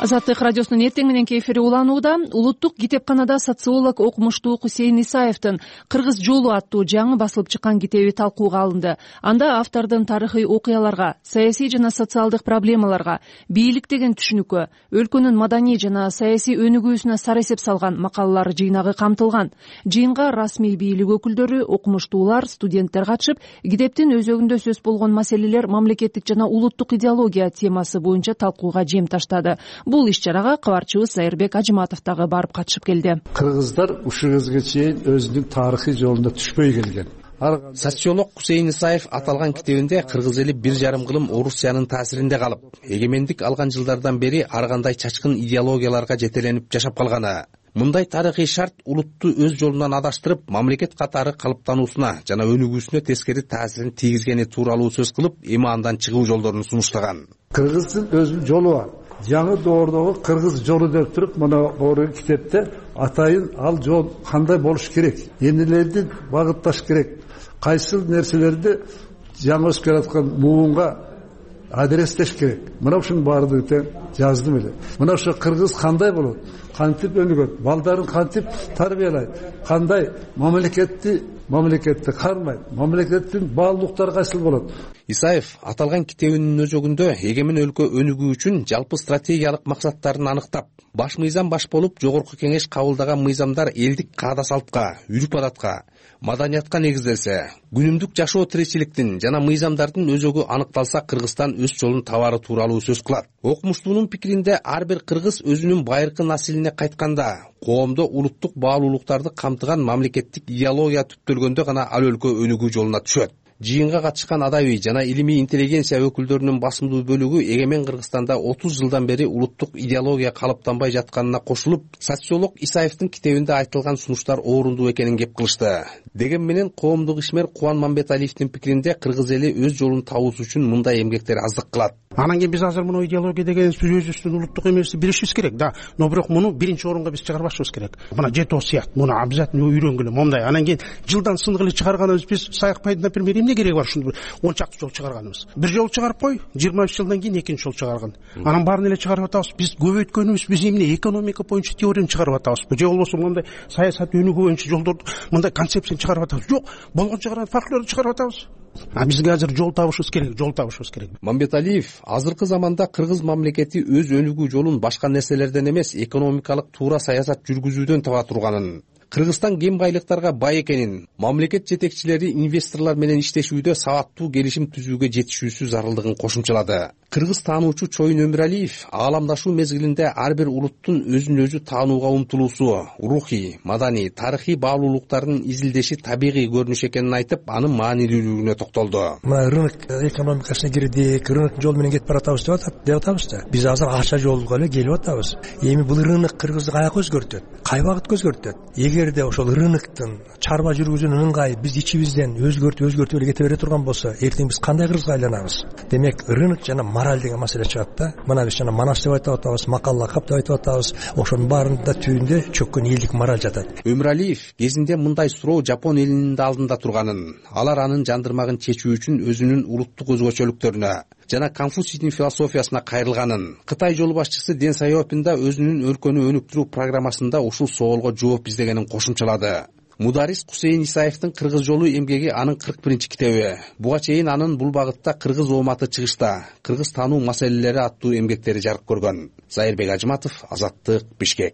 Азаттык радиосунун эртең мененки эфири уланууда. Улуттук китепканада социолог окумуштуу Хусейин Исаевдин «Кыргыз жолу» аттуу жаңы басылып чыккан китеби талкууга алынды. Анда автордун тарыхый окуяларга, саясий жана социалдык проблемаларга, бийлик деген түшүнүккө, өлкөнүн маданий жана саясий өнүгүүсүнө сар эсеп салган макалалар жыйнагы камтылган. Жыйынга расмий бийлик өкүлдөрү, окумуштуулар, студенттер катышып, китептин өзөгүндө сөз болгон маселелер мамлекеттик жана улуттук идеология темасы боюнча талкууга жем таштады. Бул иш-чарага кабарчыбыз Зайырбек Ажыматов дагы барып катышып келди. Кыргыздар ушул кезге чейин өзүнүн тарыхый жолунда түшпөй келген. Социолог Хусейин Исаев аталган китебинде кыргыз эли бир жарым кылым Орусиянын таасиринде калып, эгемендик алган жылдардан бери ар кандай чачкын идеологияларга жетеленип жашап калганы, мындай тарыхый шарт улутту өз жолунан адаштырып, мамлекет катары калыптануусуна жана өнүгүүсүнө тескери таасирин тийгизгени тууралуу сөз кылып, эми андан чыгуу жолдорун сунуштаган. Кыргыздын өзүнүн жолу бар. Жаңы доордогу кыргыз жолу деп туруп, мына оор китепте атайын ал жол кандай болуш керек, эмнелерди багытташ керек, кайсыл нерселерди жаңы өсүп келаткан муунга адрестеш керек. Мына ушунун баардыгын тең жаздым эле. Мына ошо кыргыз кандай болот, кантип өнүгөт, балдарын кантип тарбиялайт, кандай мамлекетти мамлекетти кармайт, мамлекеттин баалуулуктары кайсыл болот. Исаев аталган китебинин өзөгүндө эгемен өлкө өнүгүү үчүн жалпы стратегиялык максаттарын аныктап, баш мыйзам баш болуп, жогорку кеңеш кабылдаган мыйзамдар элдик каада салтка, үрп адатка, маданиятка негизделсе, күнүмдүк жашоо тиричиликтин жана мыйзамдардын өзөгү аныкталса, Кыргызстан өз жолун табары тууралуу сөз кылат. Окумуштуунун пикиринде ар бир кыргыз өзүнүн байыркы наслине кайтканда, коомдо улуттук баалуулуктарды камтыган мамлекеттик идеология түптөлгөндө гана ал өлкө өнүгүү жолуна түшөт. Жыйынга катышкан адабий жана илимий интеллигенция өкүлдөрүнүн басымдуу бөлүгү эгемен Кыргызстанда отуз жылдан бери улуттук идеология калыптанбай жатканына кошулуп, социолог Исаевдин китебинде айтылган сунуштар орундуу экенин кеп кылышты. Деген менен коомдук ишмер Кубан Мамбеталиевдин пикиринде кыргыз эли өз жолун табуусу үчүн мындай эмгектер аздык кылат. Анан кийин биз азыр муну идеология деген өзүбүздүн улуттук эмести билишибиз керек да. Но бирок муну биринчи орунга биз чыгарбашыбыз керек. Мына жети осуят, муну обязательно үйрөнгүлө момдай. Анан кийин жылдан сынгылы чыгарганыбыз биз саякпайды, например, эмне кереги бар ушуну он чакты жол чыгарганыбыз. Бир жол чыгарып кой, жыйырма үч жылдан кийин экинчи жол чыгарган. Анан баарын эле чыгарып атабыз. Биз көбөйткөнүбүз биз эмне экономика боюнча теорияны чыгарып атабызбы? Же болбосо мындай саясат өнүгүү боюнча жолдорду, мындай концепцияны чыгарып атабыз? Жок, болгон чыгарган фольклорду чыгарып атабыз. А бизге азыр жол табышыбыз керек, жол табышыбыз керек. Мамбеталиев азыркы заманда кыргыз мамлекети өз өнүгүү жолун башка нерселерден эмес, экономикалык туура саясат жүргүзүүдөн таба турганын, Кыргызстан кем байлыктарга бай экенин, мамлекет жетекчилери инвесторлор менен иштешүүдө сабаттуу келишим түзүүгө жетишүүсү зарылдыгын кошумчалады. Кыргыз таануучу Чоюн Өмүралиев аламдашуу мезгилинде ар бир улуттун өзүн өзү таанууга умтулуусу, рухий, маданий, тарыхый баалуулуктардын изилдеши табигый көрүнүш экенин айтып, анын маанилүүлүгүнө токтолду. Мына рынок экономикасына кирдик, рынок жол менен кетип баратабыз деп атат, деп атабыз да. Биз азыр акча жолго эле келип атабыз. Эми бул рынок кыргызды каяка өзгөртөт? Кай багытка өзгөртөт? Эгерде ошол рыноктун чарба жүргүзүүнүн ыңгайы биз ичибизден өзгөртүп өзгөртүп эле кете бере турган болсо, эртең биз кандай кыргызга айланабыз? Демек, рынок жана мораль деген маселе чыгат да. Мына биз жана манас деп айтып атабыз, макал лакап деп айтып атабыз. Ошонун баарында түбүндө чөккөн элдик мораль жатат. Өмүралиев кезинде мындай суроо Жапон элинин да алдында турганын, алар анын жандырмагын чечүү үчүн өзүнүн улуттук өзгөчөлүктөрүнө жана Конфуцийдин философиясына кайрылганын, Кытай жол башчысы Дэн Сяопин да өзүнүн өлкөнү өнүктүрүү программасында ушул соолго жооп издегенин кошумчалады. Мударис Хусейин Исаевдин «Кыргыз жолу» эмгеги анын кырк биринчи китеби. Буга чейин анын бул багытта кыргыз ооматы чыгышта, кыргыз таануу маселелери аттуу эмгектери жарык көргөн. Зайырбек Ажыматов, Азаттык, Бишкек.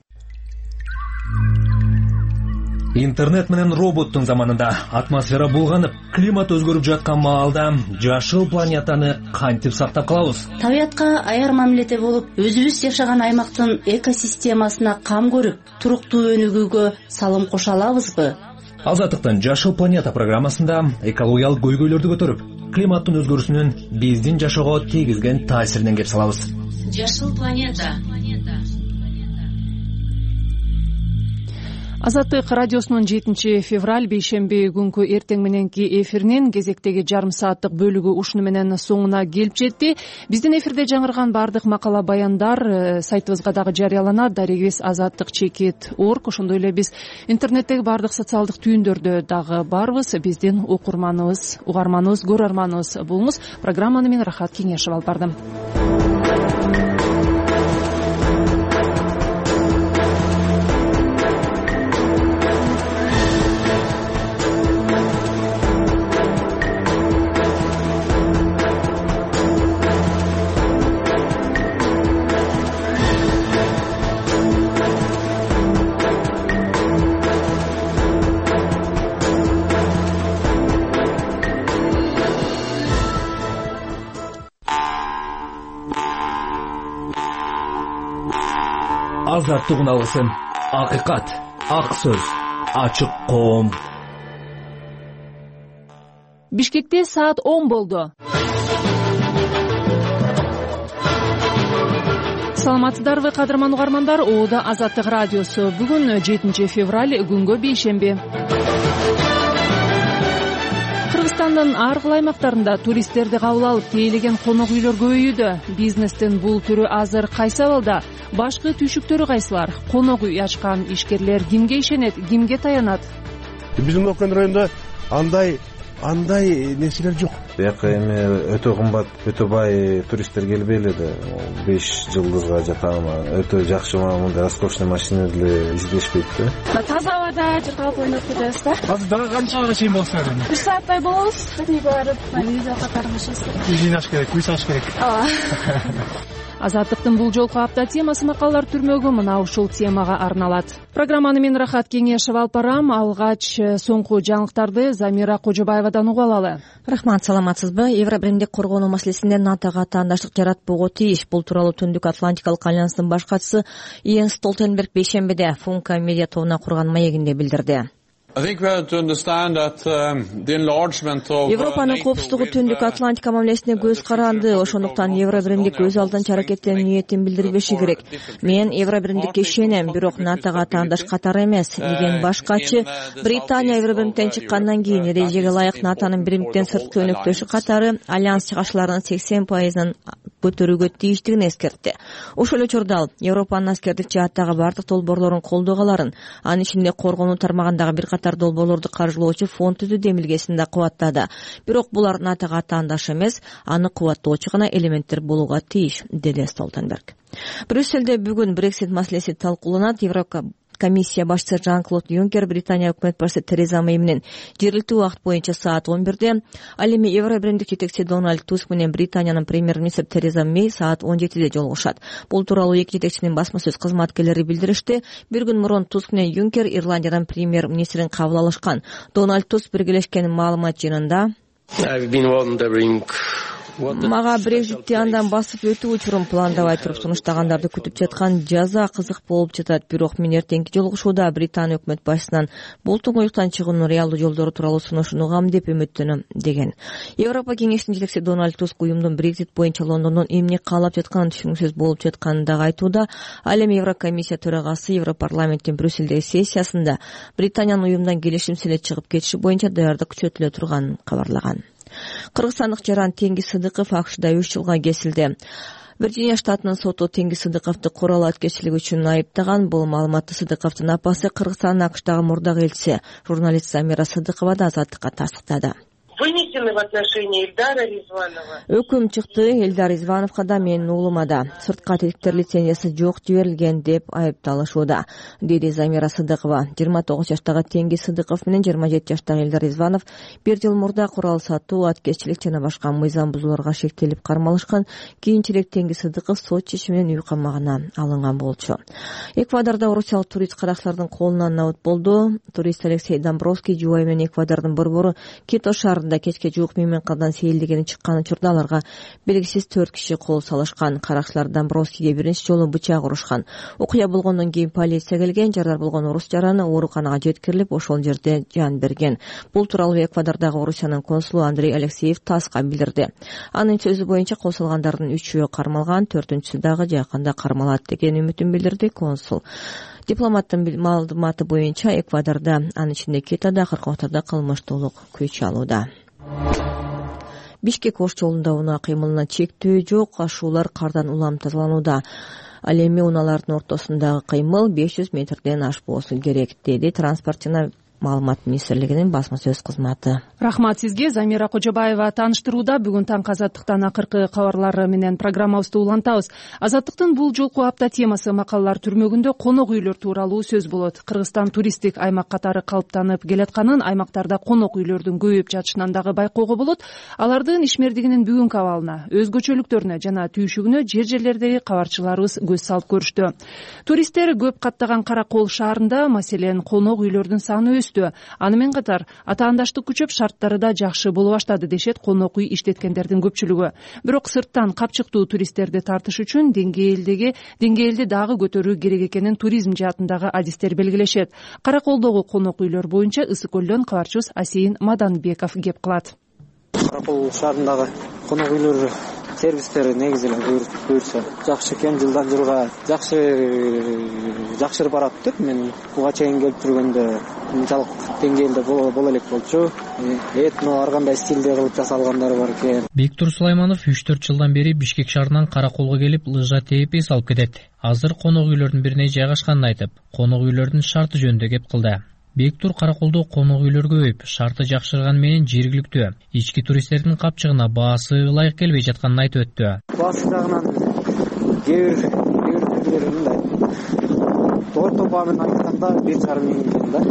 Интернет менен роботтун заманында атмосфера булганып, климат өзгөрүп жаткан маалда жашыл планетаны кантип сактап калабыз? Табиятка аяр мамиледе болуп, өзүбүз жашаган аймактын экосистемасына кам көрүп, туруктуу өнүгүүгө салым кошо алабызбы? Азаттыктын Жашыл планета программасында экологиялык көйгөйлөрдү көтөрүп, климаттын өзгөрүүсүнүн биздин жашоого тийгизген таасиринен кеп салабыз. Жашыл планета. Азаттык радиосунун жетинчи февраль бейшемби күнкү эртең мененки эфиринин кезектеги жарым сааттык бөлүгү ушуну менен соңуна келип жетти. Биздин эфирде жаңырган бардык макала баяндар сайтыбызга дагы жарыяланат. Дарегибиз азаттык чекит орг. Ошондой эле биз интернеттеги бардык социалдык түйүндөрдө дагы барбыз. Биздин окурманыбыз, угарманыбыз, көрөрманыбыз болуңуз. Программаны мен Рахат Кеңешев алып бардым. азаттыгын алсын. Акыйкат, ак сөз, ачык коом. Бишкекте саат он болду. Саламатсыздарбы кадырман угармандар, Оодо Азаттык радиосу. Бүгүн жетинчи февраль, күнгө бейшемби. Кыргызстандын ар кыл аймактарында туристтерди кабыл алып тейлеген конок үйлөр көбөйүүдө. Бизнестин бул түрү азыр кайсы абалда? Башкы түйшүктөрү кайсылар? Конок үй ачкан ишкерлер кимге ишенет, кимге таянат? Биздин Окен районунда андай андай нерселер жок. Бияка эми өтө кымбат, өтө бай туристтер келбей эле да, беш жылдызга жатам. Өтө жакшы мындай роскошный машина деле издешпейт да. Таза абада чыркалып ойноп кетебиз да. Азыр дагы канчага чейин болсо эле? бир сааттай болобуз. Кадимге барып, виза катарышыбыз керек. Үй жыйнаш керек, үй салыш керек. Ооба. Азаттыктын бул жолку апта темасы макалалар түрмөгү мына ушул темага арналат. Программаны мен Рахат Кеңешев алып барам. Алгач соңку жаңылыктарды Замира Кожобаевадан угуп алалы. Рахмат, саламатсызбы? Евробиримдик коргонуу маселесинде НАТОга таандаштык жаратпоого тийиш. Бул тууралуу Түндүк Атлантикалык альянстын баш катчысы Йенс Столтенберг бейшембиде Функа медиа тобуна курган маегинде билдирди. Европанын коопсуздугу Түндүк Атлантика мамилесине көз каранды. Ошондуктан Евробиримдик өз алдынча аракеттенүү ниетин билдирбеши керек. Мен Евробиримдикке ишенем, бирок НАТОга таандаш катары эмес, деген баш катчы Британия Евробиримдиктен чыккандан кийин эрежеге ылайык НАТОнун биримдиктен сырткы өнөктөшү катары альянс чыгашчыларынын сексен пайызын көтөрүүгө тийиштигин эскертти. Ошол эле учурда ал Европанын аскердик жааттагы бардык долбоорлорун колдогаларын, анын ичинде коргонуу тармагындагы бир катар долбоорлорду каржылоочу фонд түзүү демилгесин да кубаттады. Бирок булар НАТОга таандаш эмес, аны кубаттоочу гана элементтер болууга тийиш, деди Столтенберг. Брюсселде бүгүн Брексит маселеси талкууланат. Европа комиссия башчысы Жан-Клод Юнкер Британия өкмөт башчысы Тереза Мэй менен жергиликтүү убакыт боюнча саат он бирде, ал эми Евробиримдик жетекчиси Дональд Туск менен Британиянын премьер-министри Тереза Мэй саат он жетиде жолугушат. Бул тууралуу эки жетекчинин басма сөз кызматкерлери билдиришти. Бир күн мурун Туск менен Юнкер Ирландиядан премьер-министрин кабыл алышкан. Дональд Туск биргелешкен маалымат жыйынында мага Брекситти андан басып өтүү учурун пландабай туруп сунуштагандарды күтүп жаткан жаза кызык болуп жатат. Бирок мен эртеңки жолугушууда Британия өкмөт башчысынан бул туңгуюктан чыгуунун реалдуу жолдору тууралуу сунушунугам деп үмүттөнөм, деген. Европа кеңешинин жетекчиси Дональд Туск уюмдун Брексит боюнча Лондондон эмне каалап жатканын түшүнүксүз болуп жатканын дагы айтууда. Ал эми Еврокомиссия төрагасы Европарламенттин Брюссельдеги сессиясында Британиянын уюмдан келишимсиз эле чыгып кетиши боюнча даярдык күчөтүлө турганын кабарлаган. Кыргызстандык жаран Теңгиз Сыдыков АКШда үч жылга кесилди. Вирджиния штатынын соту Теңгиз Сыдыковду курал аткечилик үчүн айыптаган. Бул маалыматты Сыдыковдун апасы, Кыргызстандын АКШдагы мурдагы элчиси журналист Замира Сыдыкова да Азаттыкка тастыктады. Вынесены в отношении Эльдара Ризванова. Өкүм чыкты. Эльдар Ризвановго да менин уулума да сырткы тетиктер лицензиясы жок жиберилген деп айыпталышууда, деди Замира Сыдыкова. жыйырма тогуз жаштагы Теңгиз Сыдыков менен жыйырма жети жаштагы Эльдар Ризванов бир жыл мурда курал сатуу, аткечилик жана башка мыйзам бузууларга шектелип кармалышкан. Кийинчерээк Теңгиз Сыдыков сот чечими менен үй камагына алынган болчу. Эквадордо орусиялык турист каракчылардын колунан набыт болду. Турист Алексей Домбровский жубайы менен Эквадордун борбору Кито шаарында кечке жуук мейманкадан сейилдегени чыккан учурда аларга белгисиз төрт киши кол салышкан. Каракчылар Домбровскийге биринчи жолу бычак урушкан. Окуя болгондон кийин полиция келген. Жарар болгон орус жараны ооруканага жеткирилип, ошол жерде жан берген. Бул тууралуу Эквадордогу Орусиянын консулу Андрей Алексеев ТАССка билдирди. Анын сөзү боюнча кол салгандардын үчөө кармалган, төртүнчүсү дагы жакында кармалат деген үмүтүн билдирди консул. Дипломаттын маалыматы боюнча Эквадордо, анын ичинде Китода, Кыргызстанда кылмыштуулук күч алууда. Бишкек Ош жолунда унаа кыймылына чектөө жок, ашуулар кардан улам тазаланууда. Ал эми унаалардын ортосундагы кыймыл беш жүз метрден ашпоосу керек, деди транспорт жана маалымат министрлигинин басма сөз кызматы. Рахмат сизге. Замира Кожобаева тааныштырууда. Бүгүн таңкы Азаттыктан акыркы кабарлары менен программабызды улантабыз. Азаттыктын бул жолку апта темасы макалалар түрмөгүндө конок үйлөр тууралуу сөз болот. Кыргызстан туристтик аймак катары калыптанып келатканын, аймактарда конок үйлөрдүн көбөйүп жатышынан дагы байкоого болот. Алардын ишмердигинин бүгүнкү абалына, өзгөчөлүктөрүнө жана түйшүгүнө жер жерлердеги кабарчыларыбыз көз салып көрүштү. Туристтер көп каттаган Кара Кол шаарында, маселен, конок үйлөрдүн саны түстү. Аны менен катар атаандаштык күчөп, шарттары да жакшы боло баштады дешет конок үй иштеткендердин көпчүлүгү. Бирок сырттан капчыктуу туристтерди тартыш үчүн деңгээлдеги деңгээлди дагы көтөрүү керек экенин туризм жаатындагы адистер белгилешет. Караколдогу конок үйлөр боюнча Ысык Көлдөн кабарчыбыз Асейин Маданбеков кеп кылат. Каракол шаарындагы конок үйлөр сервистери негизи эле буюрса жакшы экен, жылдан жылга жакшы жакшырып барат деп мен буга чейин келип жүргөндө мынчалык деңгээлде боло элек болчу. Этно ар кандай стилде кылып жасалгандары бар экен. Бектур Сулайманов үч төрт жылдан бери Бишкек шаарынан Караколго келип лыжа тээп эс алып кетет. Азыр конок үйлөрдүн бирине жайгашканын айтып, конок үйлөрдүн шарты жөнүндө кеп кылды. Бектур Караколдо конок үйлөр көбөйүп, шарты жакшырган менен жергиликтүү ички туристтердин капчыгына баасы ылайык келбей жатканын айтып өттү. Баасы жагынан кээ бир мындай орто баа менен айтканда бир жарым миң экен да.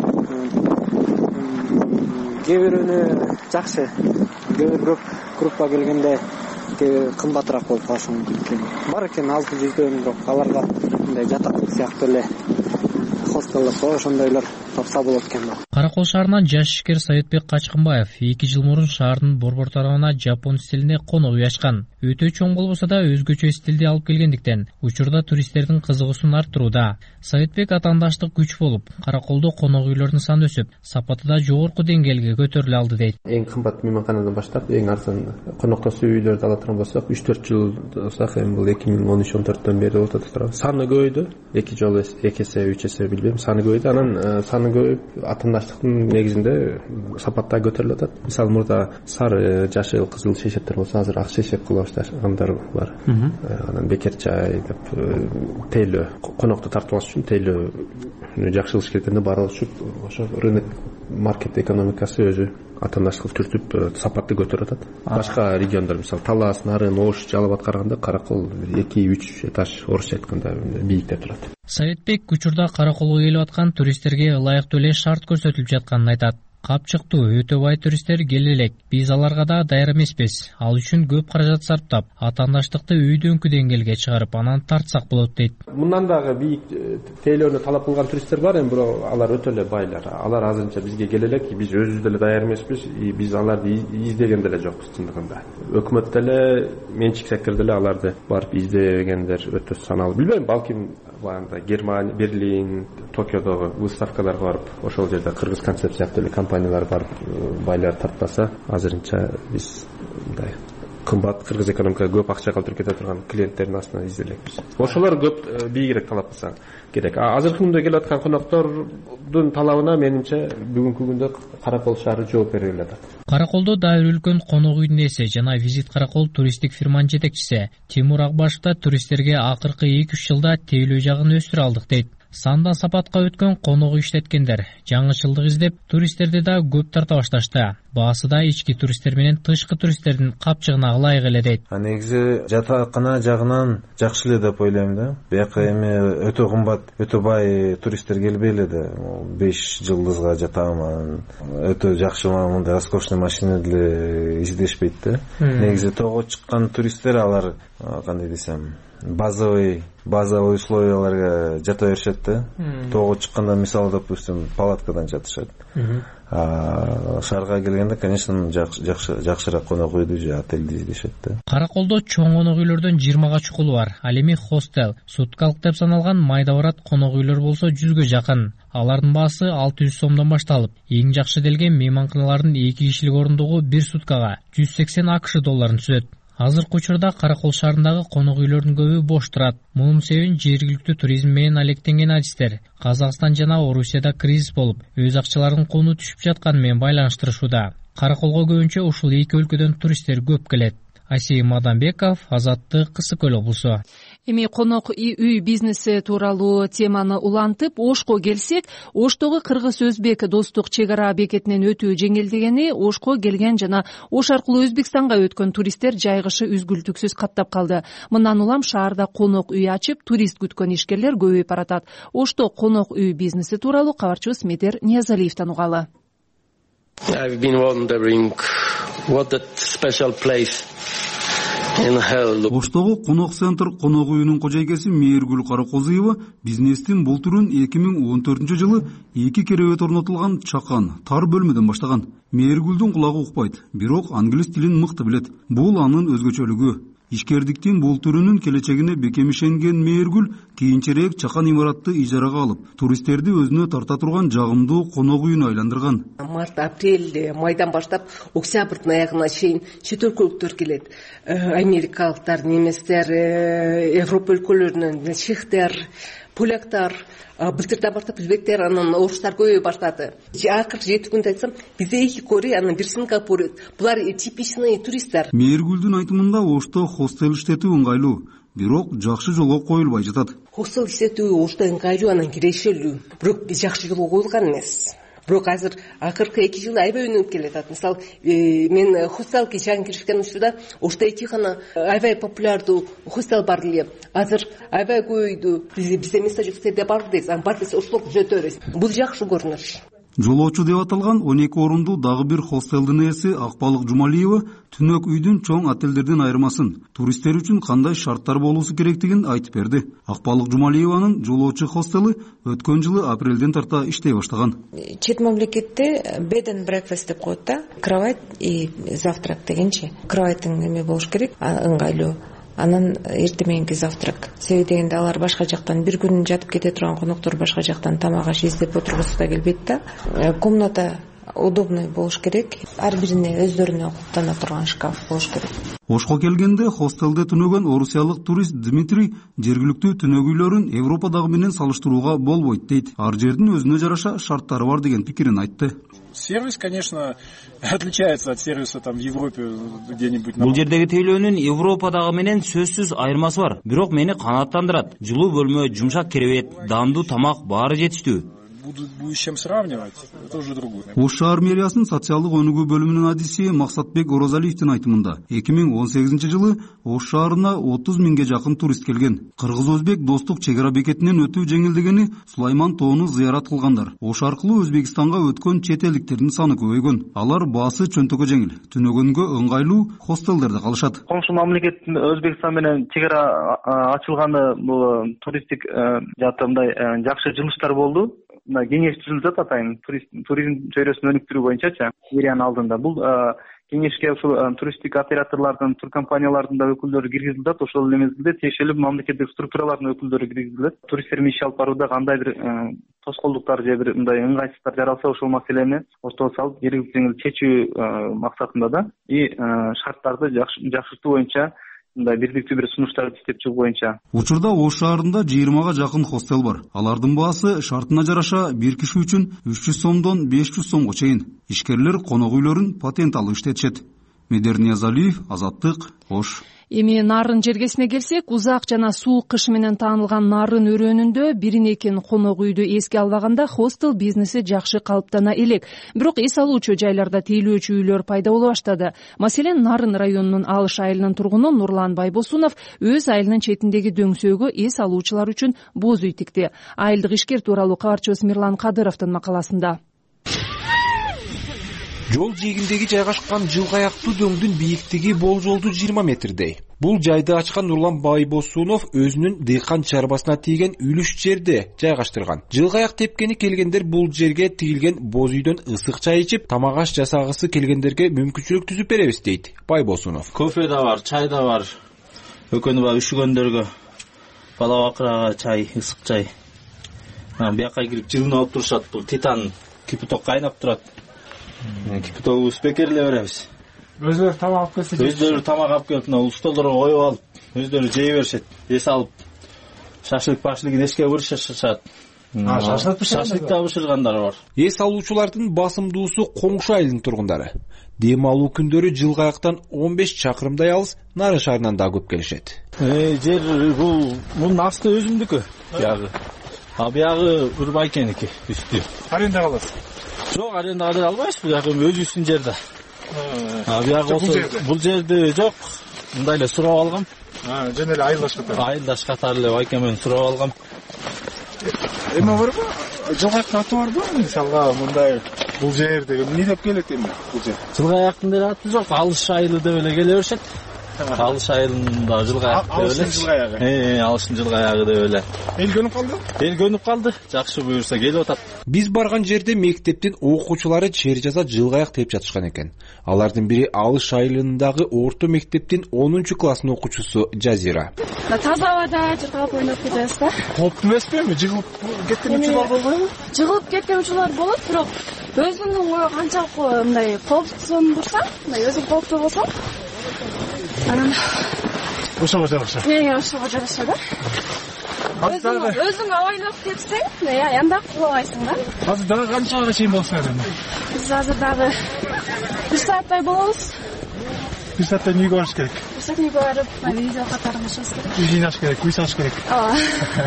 Кээ бирөөнө жакшы, кээ бир көп группа келгенде кымбатыраак болуп калышы мүмкүн. Бар экен алты жүздөн, бирок аларга мындай жатактык сыяктуу эле хостелдер бар, ошондойлор тапса болот экен да. Каракол шаарынан жаш ишкер Саитбек Качкынбаев эки жыл мурун шаардын борбор тарабына жапон стилинде конок үй ачкан. Өтө чоң болбосо да өзгөчө стилде алып келгендиктен учурда туристтердин кызыгуусун арттырууда. Саитбек атаандаштык күч болуп, Караколдо конок үйлөрдүн саны өсүп, сапаты да жогорку деңгээлге көтөрүлө алды дейт. Эң кымбат мейманканадан баштап эң арзан коноктосуу үйлөрдү ала турган болсок, үч төрт жыл болсок, эми бул эки миң он үч он төрттөн бери отуруп турат. Саны көбөйдү. эки жолу эки эсе, үч эсе билбейм, саны көбөйдү. Анан саны көбөйүп, атаандаштыктын негизинде сапат да көтөрүлүп атат. Мисалы мурда сары, жашыл, кызыл шешеттер болсо, азыр ак шешек кыла баштагандар бар. Анан бекер чай деп тейлөө, конокту тартып алыш үчүн тейлөө жакшы кылыш керек экенде баары ушуп, ошо рынок маркет экономикасы өзү атаандаштыкты түртүп сапатты көтөрүп атат. Башка региондор, мисалы Талас, Нарын, Ош, Жалал Абад караганда Каракол эки үч этаж орусча айтканда бийикте турат. Саитбек учурда Караколго келип аткан туристтерге ылайыктуу эле шарт көрсөтүлүп жатканын айтат. Капчыктуу өтө бай туристтер келе элек. Биз аларга да даяр эмеспиз. Ал үчүн көп каражат сарптап, атаандаштыкты үйдөнкү деңгээлге чыгарып, анан тартсак болот дейт. Мындан дагы бийик тейлөөнү талап кылган туристтер бар, эми бирок алар өтө эле байлар. Алар азырынча бизге келе элек, биз өзүбүз деле даяр эмеспиз, биз аларды издеген деле жокпуз чындыгында. Өкмөт деле, менчик сектор деле аларды барып издегендер өтө саналуу. Билбейм, балким баягы Германия, Берлин, Токиодогу выставкаларга барып, ошол жерде кыргыз концепт сыяктуу эле компаниялар барып байлар тартпаса, азырынча биз мындай кымбат кыргыз экономикага көп акча калтырып кете турган клиенттердин астынан изделекпиз. Ошолор көп бийигирээк талап кылса керек. Азыркы күндө келип аткан коноктордун талабына менимче бүгүнкү күндө Каракол шаары жооп бере алат. Караколдо дагы үлкөн конок үйдүн ээси жана Визит Каракол туристтик фирманын жетекчиси Тимур Акбашев да туристтерге акыркы эки үч жылда тейлөө жагын өстүрө алдык дейт. Сандан сапатка өткөн конок үй иштеткендер жаңычылдык издеп туристтерди да көп тарта башташты. Баасы да ички туристтер менен тышкы туристтердин капчыгына ылайык эле дейт. Негизи жатакана жагынан жакшы эле деп ойлойм да. Бияка эми өтө кымбат, өтө бай туристтер келбей эле да. беш жылдызга жатам, өтө жакшы мындай роскошный машина деле издешпейт да. Негизи тоого чыккан туристтер алар кандай десем, базовый базовый условияларга жата беришет да. Тоого чыкканда мисалы, допустим, палаткадан жатышат. Шаарга келгенде, конечно, жакшы жакшыраак конок үйдү же отельди издешет да. Караколдо чоң конок үйлөрдөн жыйырмага чукулу бар. Ал эми хостел, суткалык деп саналган майда барат конок үйлөр болсо жүзгө жакын. Алардын баасы алты жүз сомдон башталып, эң жакшы делген мейманканалардын эки кишилик орундугу бир суткага жүз сексен акш долларын түзөт. Азыркы учурда Каракол шаарындагы конок үйлөрдүн көбү бош турат. Мунун себебин жергиликтүү туризм менен алектенген адистер Казакстан жана Орусияда кризис болуп, өз акчаларынын кууну түшүп жатканы менен байланыштырышууда. Караколго көбүнчө ушул эки өлкөдөн туристтер көп келет. Асейин Маданбеков, Азаттык, Ысык Көл облусу. Эми конок үй бизнеси тууралуу теманы улантып, Ошко келсек, Оштогу кыргыз-өзбек достук чек ара бекетинен өтүү жеңилдегени Ошко келген жана Ош аркылуу Өзбекстанга өткөн туристтер жайгышы үзгүлтүксүз каттап калды. Мындан улам шаарда конок үй ачып, турист күткөн ишкерлер көбөйүп баратат. Ошто конок үй бизнеси тууралуу кабарчыбыз Медер Ниязалиевден угалы. I've been wondering what that special place Оштогу конок центр конок үйүнүн кожойкеси Мээргүл Каракозуева бизнестин бул түрүн эки миң он төртүнчү жылы эки керебет орнотулган чакан тар бөлмөдөн баштаган. Мээргүлдүн кулагы укпайт, бирок англис тилин мыкты билет. Бул анын өзгөчөлүгү. Ишкердиктин бул түрүнүн келечегине бекем ишенген Мээргүл кийинчерээк чакан имаратты ижарага алып, туристтерди өзүнө тарта турган жагымдуу конок үйүнө айландырган. Март, апрель, майдан баштап октябрдын аягына чейин чет өлкөлүктөр келет. Америкалыктар, немистер, Европа өлкөлөрүнөн, чехтер, поляктар, былтырдан баштап өзбектер, анан орустар көбөйө баштады. Акыркы жети күндө айтсам, бизде эки Корея, анан бир Сингапур. Булар типичный туристтер. Мээргүлдүн айтымында Ошто хостел иштетүү ыңгайлуу, бирок жакшы жолго коюлбай жатат. Хостел иштетүү Ошто ыңгайлуу, анан кирешелүү, бирок жакшы жолго коюлган эмес. Бирок азыр акыркы эки жылда аябай өнүгүп келатат. Мисалы, мен хостелге жаңы киришкен учурда Ошто эки гана аябай популярдуу хостел бар эле. Азыр аябай көбөйдү. Бизде место жок жерде бар дейбиз, анан бар десе Оштого жөтөрүбүз. Бул жакшы көрүнүш. Жолоочу деп аталган он эки орундуу дагы бир хостелдин ээси Акбалык Жумалиева түнөк үйдүн чоң отелдерден айырмасын, туристтер үчүн кандай шарттар болуусу керектигин айтып берди. Акбалык Жумалиеванын жолоочу хостели өткөн жылы апрелден тарта иштей баштаган. Чет мамлекетте bed and breakfast деп коет да, кровать и завтрак дегенчи. Кроваттын эме болуш керек, ыңгайлуу. Анан эртең мененки завтрак. Себеби дегенде алар башка жактан бир күн жатып кете турган коноктор башка жактан тамак аш издеп отургусу да келбейт да. Комната удобный болуш керек. Ар бирине өздөрүнө куптана турган шкаф болуш керек. Ошко келгенде хостелде түнөгөн орусиялык турист Дмитрий жергиликтүү түнөк үйлөрүн Европадагы менен салыштырууга болбойт дейт. Ар жердин өзүнө жараша шарттары бар деген пикирин айтты. Сервис, конечно, отличается от сервиса там в Европе где-нибудь. Бул жердеги тейлөөнүн Европадагы менен сөзсүз айырмасы бар. Бирок мени канааттандырат. Жылуу бөлмө, жумшак керебет, даамдуу тамак баары жетиштүү. Буду с чем сравнивать, это уже другое. Ош шаар мэриясынын социалдык өнүгүү бөлүмүнүн адиси Максатбек Орозалиевдин айтымында эки миң он сегизинчи жылы Ош шаарына отуз миңге жакын турист келген. Кыргыз-өзбек достук чек ара бекетинен өтүү жеңилдигени Сулайман тоону зыярат кылгандар. Ош аркылуу Өзбекстанга өткөн чет элдиктердин саны көбөйгөн. Алар баасы чөнтөгө жеңил, түнөгөнгө ыңгайлуу хостелдерде калышат. Коңшу мамлекеттин Өзбекстан менен чек ара ачылганы бул туристтик жактырмдай жакшы жылыштар болду. Кеңеш түзүлүп жатат атайын туризм чөйрөсүн өнүктүрүү боюнчачы мэриянын алдында. Бул кеңешке ушул туристтик операторлордун, туркомпаниялардын да өкүлдөрү киргизилет. Ошол эле мезгилде тиешелүү мамлекеттик структуралардын өкүлдөрү киргизилет. Туристтердин иш алып барууда кандай бир тоскоолдуктар же бир мындай ыңгайсыздыктар жаралса ошол маселени ортого салып жергиликтүү чечүү максатында да и шарттарды жакшыртуу боюнча мындай бирдиктүү бир сунуштарды иштеп чыгуу боюнча. Учурда Ош шаарында жыйырмага жакын хостел бар. Алардын баасы шартына жараша бир киши үчүн үч жүз сомдон беш жүз сомго чейин. Ишкерлер конок үйлөрүн патент алып иштетишет. Медер Ниязалиев, Азаттык, Ош. Эми нарын жергесине келсек, узак жана суук кыш менен таанылган нарын өрөөнүндө бирин экин конок үйдү эске албаганда хостел бизнеси жакшы калыптана элек. Бирок эс алуучу жайларда тейлөөчү үйлөр пайда боло баштады. Маселен, Нарын районунун Алыш айылынын тургуну Нурлан Байбосунов өз айылынын четиндеги дөңсөөгө эс алуучулар үчүн боз үй тикти. Айылдык ишкер тууралуу кабарчыбыз Мирлан Кадыровдун макаласында. Жол жээгиндеги жайгашкан жылгаяктуу дөңдүн бийиктиги болжолду жыйырма метрдей. Бул жайды ачкан Нурлан Байбосунов өзүнүн дыйкан чарбасына тийген үлүш жерде жайгаштырган. Жылгаяк тепкени келгендер бул жерге тигилген боз үйдөн ысык чай ичип, тамак аш жасагысы келгендерге мүмкүнчүлүк түзүп беребиз дейт Байбосунов. Кофе да бар, чай да бар. Өкөнү бар үшүгөндөргө бала бакырага чай, ысык чай. Бияка кирип жылынып алып турушат. Бул титан кипяток кайнап турат. Кипятогу спекерле беребиз. Өздөрү тамак алып келсе, өздөрү тамак алып келип, мына столдорго коюп алып, өздөрү жей беришет. Эс алып, шашлык башлыгын эшке бышырышат. А, шашлык шашлык да бышыргандар бар. Эс алуучулардын басымдуусу Коңшу айылынын тургундары. Дем алуу күндөрү жылгаяктан он беш чакырымдай алыс Нарын шаарынан да көп келишет. Э, жер бул мунун асты өзүмдүкү. Ягы. А биягы Урбайкеники үстү. Арендага аласыз? Жок, арендага да албайбыз, бул жагы өзүбүздүн жерде. А биягы бул жерде жок. Мындай эле сурап алгам. А, жана эле айылдаш катары. Айылдаш катары эле байке менен сурап алгам. Эме барбы? Жылгаяктын аты барбы? Мисалга мындай бул жер деген эмне деп келет эми бул жер? Жылгаяктын деле аты жок, Алыш айылы деп эле келе беришет. Алыш айылында жылгаяк деп эле. Алыштын жылгаягы. Э, алыштын жылгаягы деп эле. Эл көнүп калды? Эл көнүп калды. Жакшы буюрса келип атат. Биз барган жерде мектептин окуучулары чер жаза жылгаяк теп жатышкан экен. Алардын бири Алыш айылындагы орто мектептин онунчу класстын окуучусу Жазира. Таза абада жыгылып ойноп кетебиз да. Кооптуу эмеспи? Жыгылып кеткен учурлар болбойбу? Жыгылып кеткен учурлар болот, бирок өзүңдүн ою канчалык мындай коопсуздугун бурса, мындай өзүң кооптуу болсоң, анан ошого жараша. Э, ошого жараша да. Өзүң абайлап кетсең, анда кулабайсың да. Азыр дагы канчага чейин болсун эле? Биз азыр дагы бир сааттай болобуз. Бир сааттан үйгө барыш керек. Бир саат үйгө барып, видео катарышыбыз керек. Үй жыйнаш керек, үй салыш керек. Ооба.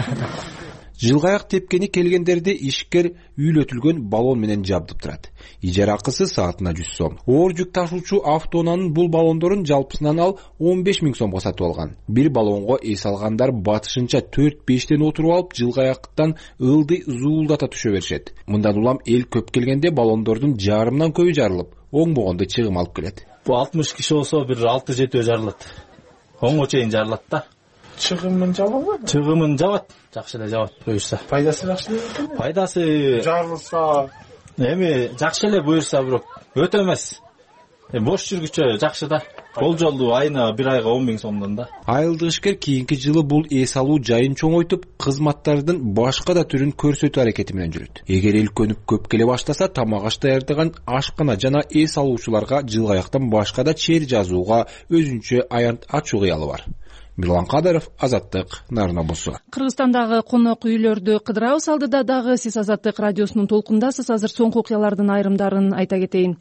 Жылгаяк тепкени келгендерди ишкер үйлөтүлгөн баллон менен жабдып турат. Ижара акысы саатына жүз сом. Оор жүк ташуучу автоунаанын бул баллондорун жалпысынан ал он беш миң сомго сатып алган. Бир баллонго эс алгандар батышынча төрт бештен отуруп алып, жылгаяктан ылдый зуулдата түшө беришет. Мындан улам эл көп келгенде баллондордун жарымдан көбү жарылып, оңбогондо чыгым алып келет. Бу алтымыш киши болсо бир алты жетөө жарылат. Оңго чейин жарылат да. Чыгымын жабабы? Чыгымын жабат. Жакшы эле жабат буюрса. Пайдасы жакшы эле. Пайдасы жарылса, эми жакшы эле буюрса, бирок өтө эмес. Эми бош жүргүчө жакшы да. Болжолду айына бир айга он миң сомдон да. Айылдык ишкер кийинки жылы бул эс алуу жайын чоңойтуп, кызматтардын башка да түрүн көрсөтүү аракети менен жүрөт. Эгер эл көнүп көп келе баштаса, тамак аш даярдаган ашкана жана эс алуучуларга жылгаяктан башка да чер жазууга өзүнчө аянт ачуу кыялы бар. Мирлан Кадыров, Азаттык, Нарын облусу. Кыргызстандагы конок үйлөрдү кыдырабыз алдыда дагы сиз Азаттык радиосунун толкундасыз. Азыр соңку окуялардын айрымдарын айта кетейин.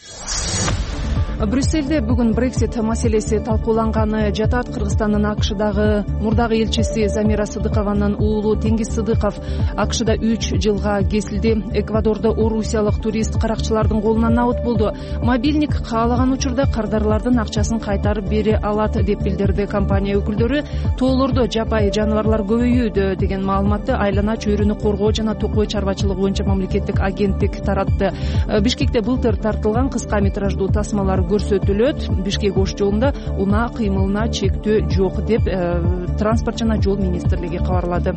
Брюссельде бүгүн Брексит маселеси талкууланганы жатат. Кыргызстандын АКШдагы мурдагы элчиси Замира Сыдыкованын уулу Теңиз Сыдыков АКШда үч жылга кесилди. Эквадордо орусиялык турист каракчылардын колунан абыт болду. Мобильник каалаган учурда кардарлардын акчасын кайтарып бере алат деп билдирди компания өкүлдөрү. Тоолордо жапайы жаныбарлар көбөйүүдө деген маалыматты Айлана чөйрөнү коргоо жана токой чарбачылыгы боюнча мамлекеттик агенттик таратты. Бишкекте былтыр тартылган кыска метраждуу тасмалар көрсөтүлөт. Бишкек Ош жолунда унаа кыймылына чектөө жок деп транспорт жана жол министрлиги кабарлады.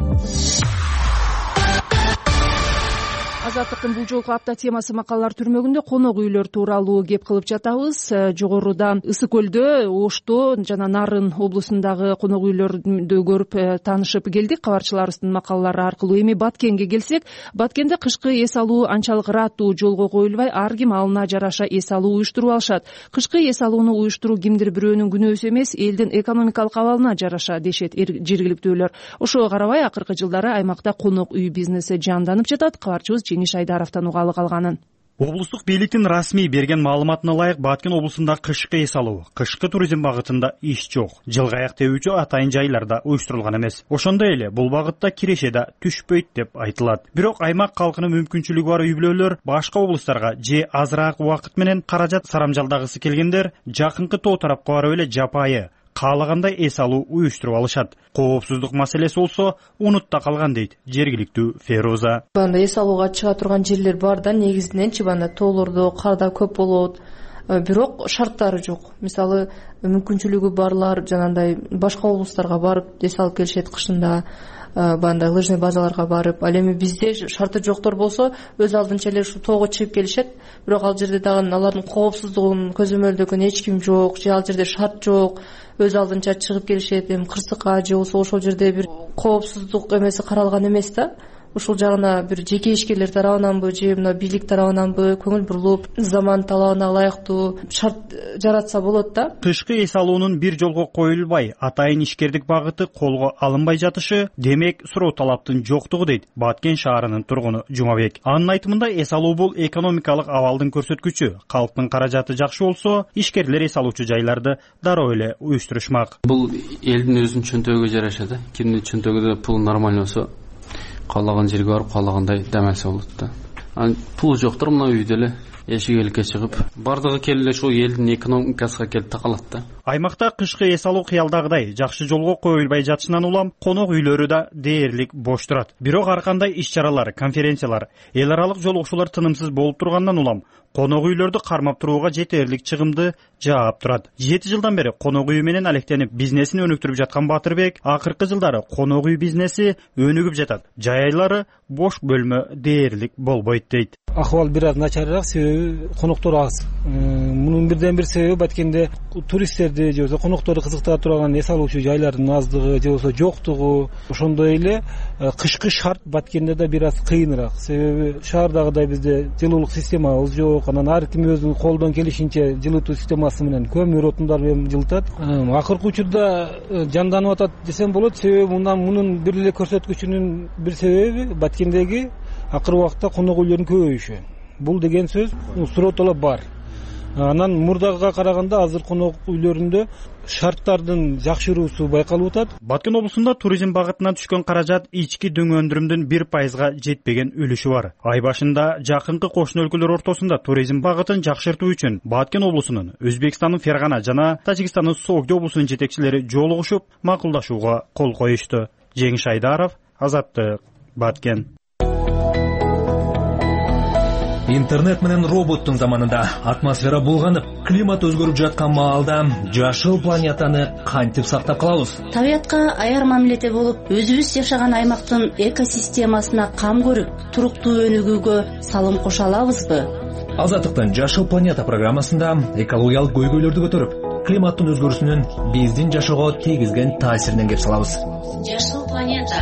Азаттыктын бул жолку апта темасы макалалар түрмөгүндө конок үйлөр тууралуу кеп кылып жатабыз. Жогоруда Ысык көлдө, Ошто жана Нарын облусундагы конок үйлөрдү көрүп таанышып келдик кабарчыларыбыздын макалалары аркылуу. Эми Баткенге келсек, Баткенде кышкы эс алуу анчалык ыраттуу жолго коюлбай, ар ким алына жараша эс алуу уюштуруп алышат. Кышкы эс алууну уюштуруу кимдир бирөөнүн күнөөсү эмес, элдин экономикалык абалына жараша дешет жергиликтүүлөр. Ошого карабай, акыркы жылдары аймакта конок үй бизнеси жанданып жатат. Кабарчыбыз Жеңиш Айдаровдон угалы калганын. Облустук бийликтин расмий берген маалыматына ылайык, Баткен облусунда кышкы эс алуу, кышкы туризм багытында иш жок. Жылгаяк тебүүчү атайын жайларда уюштурулган эмес. Ошондой эле бул багытта киреше да түшпөйт деп айтылат. Бирок аймак калкынын мүмкүнчүлүгү бар үй бүлөлөр башка облустарга же азыраак убакыт менен каражат сарамжалдагысы келгендер жакынкы тоо тарапка барып эле жапайы каалагандай эс алуу уюштуруп алышат. Коопсуздук маселеси болсо унутта калган дейт жергиликтүү Феруза. Банда эс алууга чыга турган жерлер бар да, негизиненчи банда тоолордо карда көп болот. Бирок шарттары жок. Мисалы, мүмкүнчүлүгү барлар жанагындай башка облустарга барып эс алып келишет кышында. Банда лыжный базаларга барып, ал эми бизде шарты жоктор болсо өз алдынча эле ушу тоого чыгып келишет. Бирок ал жерде дагы алардын коопсуздугун көзөмөлдөгөн эч ким жок, же ал жерде шарт жок. Өз алдынча чыгып келишет, эми кырсыкка же болсо ошол жерде бир коопсуздук эмеси каралган эмес да. Ушул жагына бир жеке ишкерлер тарабынанбы же мына бийлик тарабынанбы көңүл бурулуп, заман талабына ылайыктуу шарт жаратса болот да. Кышкы эс алуунун бир жолго коюлбай, атайын ишкердик багыты колго алынбай жатышы демек суроо талаптын жоктугу дейт Баткен шаарынын тургуну Жумабек. Анын айтымында эс алуу бул экономикалык абалдын көрсөткүчү. Калктын каражаты жакшы болсо, ишкерлер эс алуучу жайларды дароо эле уюштурушмак. Бул элдин өзүнүн чөнтөгүгө жараша да. Кимдин чөнтөгүдө пул нормаль болсо, каалаган жерге барып каалагандай дем алса болот да. Анан пул жоктор мына үйдө эле эшик элке чыгып бардыгы келип эле ушул элдин экономикасына келип такалат да. Аймакта кышкы эс алуу кыялдагыдай жакшы жолго коюлбай жатышынан улам конок үйлөрү да дээрлик бош турат. Бирок ар кандай иш-чаралар, конференциялар, эл аралык жолугушуулар тынымсыз болуп тургандан улам конок үйлөрдү кармап турууга жетерлик чыгымды жаап турат. жети жылдан бери конок үй менен алектенип бизнесин өнүктүрүп жаткан Батырбек акыркы жылдары конок үй бизнеси өнүгүп жатат. Жайлары бош бөлмө дээрлик болбойт дейт. Акыбал бир аз начарыраак, себеби коноктор аз. Мунун бирден бир себеби Баткенде туристтерди же болбосо конокторду кызыктыра турган эс алуучу жайлардын аздыгы же болбосо жоктугу. Ошондой эле кышкы шарт Баткенде да бир аз кыйыныраак. Себеби шаардагыдай бизде жылуулук системабыз жок. Анан ар ким өзүнүн колдон келишинче жылытуу системасы менен көмүр отундар менен жылытат. Акыркы учурда жанданып атат десем болот. Себеби мындан мунун бир эле көрсөткүчүнүн бир себеби Баткендеги акыркы убакта конок үйлөрдүн көбөйүшү. Бул деген сөз суроо талап бар. Анан мурдага караганда азыр конок үйлөрүндө шарттардын жакшыруусу байкалып атат. Баткен облусунда туризм багытынан түшкөн каражат ички дөң өндүрүмдүн бир пайызга жетпеген үлүшү бар. Ай башында жакынкы кошуна өлкөлөр ортосунда туризм багытын жакшыртуу үчүн Баткен облусунун, Өзбекстандын Фергана жана Тажикстандын Согди облусунун жетекчилери жолугушуп, макулдашууга кол коюшту. Жеңиш Айдаров, Азаттык, Баткен. Интернет менен роботтун заманында атмосфера булганып, климат өзгөрүп жаткан маалда жашыл планетаны кантип сактап калабыз? Табиятка аяр мамиледе болуп, өзүбүз жашаган аймактын экосистемасына кам көрүп, туруктуу өнүгүүгө салым кошо алабызбы? Азаттыктын Жашыл планета программасында экологиялык көйгөйлөрдү көтөрүп, климаттын өзгөрүүсүнүн биздин жашоого тийгизген таасиринен кеп салабыз. Жашыл планета.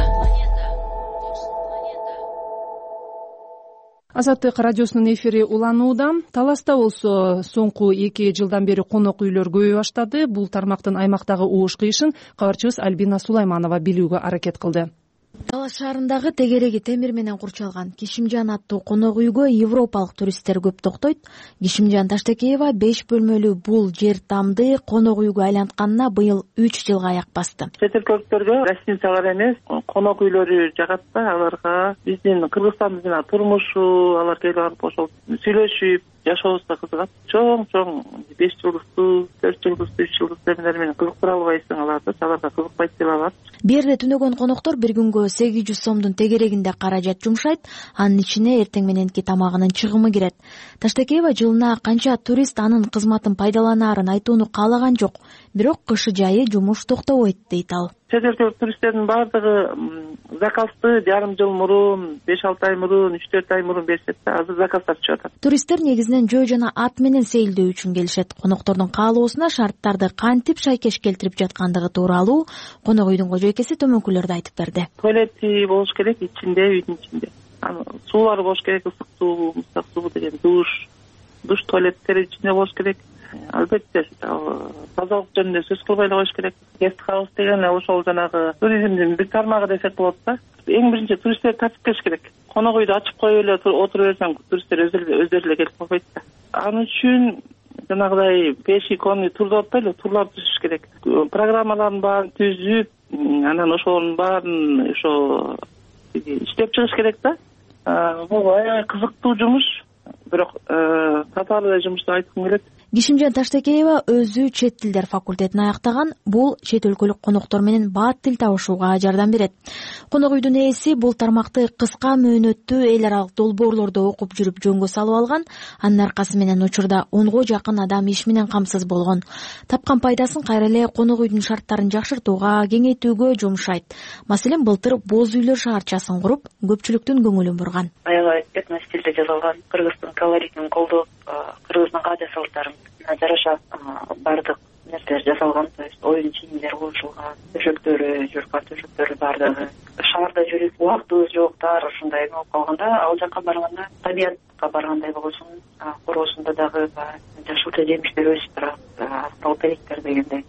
Азаттык радиосунун эфири уланууда. Таласта болсо соңку эки жылдан бери конок үйлөр көбөйө баштады. Бул тармактын аймактагы ууш кыйышын кабарчыбыз Альбина Сулайманова билүүгө аракет кылды. Талас шаарындагы тегереги темир менен курчалган Кишимжан аттуу конок үйгө европалык туристтер көп токтойт. Кишимжан Таштекеева беш бөлмөлүү бул жер тамды конок үйгө айлантканына быйыл үч жылга аяк басты. Чет өлкөлүктөргө гостиницалар эмес, конок үйлөрү жагат да, аларга биздин Кыргызстандын турмушу, алар келип алып ошол сүйлөшүп жашообузга кызыгат. Чоң-чоң беш жылдыктуу, төрт жылдыктуу, үч жылдыктуу эмелер менен кызыктыра албайсың аларды, аларга кызыкпайт деп алат. Берде түнөгөн коноктор бир күнгө сегиз жүз сомдун тегерегинде каражат жумшайт, анын ичине эртең мененки тамагынын чыгымы кирет. Таштекеева жылына канча турист анын кызматын пайдаланаарын айтууну каалаган жок, бирок кышы жайы жумуш токтобойт дейт ал. Чет өлкөлүк туристтердин баардыгы заказды жарым жыл мурун, беш алты ай мурун, үч төрт ай мурун беришет да, азыр заказдар чыгып атат. Туристтер негизинен жөө жана ат менен сейилдөө үчүн келишет. Коноктордун каалоосуна шарттарды кантип шайкеш келтирип жаткандыгы тууралуу конок үйдүн кожойкеси төмөнкүлөрдү айтып берди. Туалети болуш керек ичинде, үйдүн ичинде. Суулар болуш керек, ысык суу, муздак суу деген душ, душ туалеттери ичинде болуш керек. Албетте, тазалык жөнүндө сөз кылбай эле коюш керек. Гест хаус деген ошол жанагы туризмдин бир тармагы десек болот да. Эң биринчи туристтер тартып келиш керек. Конок үйдү ачып коюп эле отуруп берсең, туристтер өздөрү эле келип калбайт да. Анын үчүн жанагыдай беш иконы турду атпайлы, турлар түзүш керек. Программалардын баарын түзүп, анан ошонун баарын ошо иштеп чыгыш керек да. Бул аябай кызыктуу жумуш, бирок татаал эле жумушту айткым келет. Кишимжан Таштекеева өзү чет тилдер факультетин аяктаган. Бул чет өлкөлүк коноктор менен баат тил табышууга жардам берет. Конок үйдүн ээси бул тармакты кыска мөөнөттүү эл аралык долбоорлордо окуп жүрүп жөнгө салып алган. Анын аркасы менен учурда онго жакын адам иш менен камсыз болгон. Тапкан пайдасын кайра эле конок үйдүн шарттарын жакшыртууга, кеңейтүүгө жумшайт. Маселен, былтыр боз үйлөр шаарчасын куруп, көпчүлүктүн көңүлүн бурган. Аябай этно стилде жасалган, кыргыздын колоритин колдоп, кыргыздын каада салттарын жараша бардык нерселер жасалган, то есть оюн чийимдер коюшулган, төшөктөрү, журкан төшөктөрү бардыгы. Шаарда жүрүп убактыбыз жок, таар ушундай эме болуп калганда, ал жака барганда табиятка баргандай болосуң, короосунда дагы жашылча жемиштер өсүп турат, столбериктер дегендей.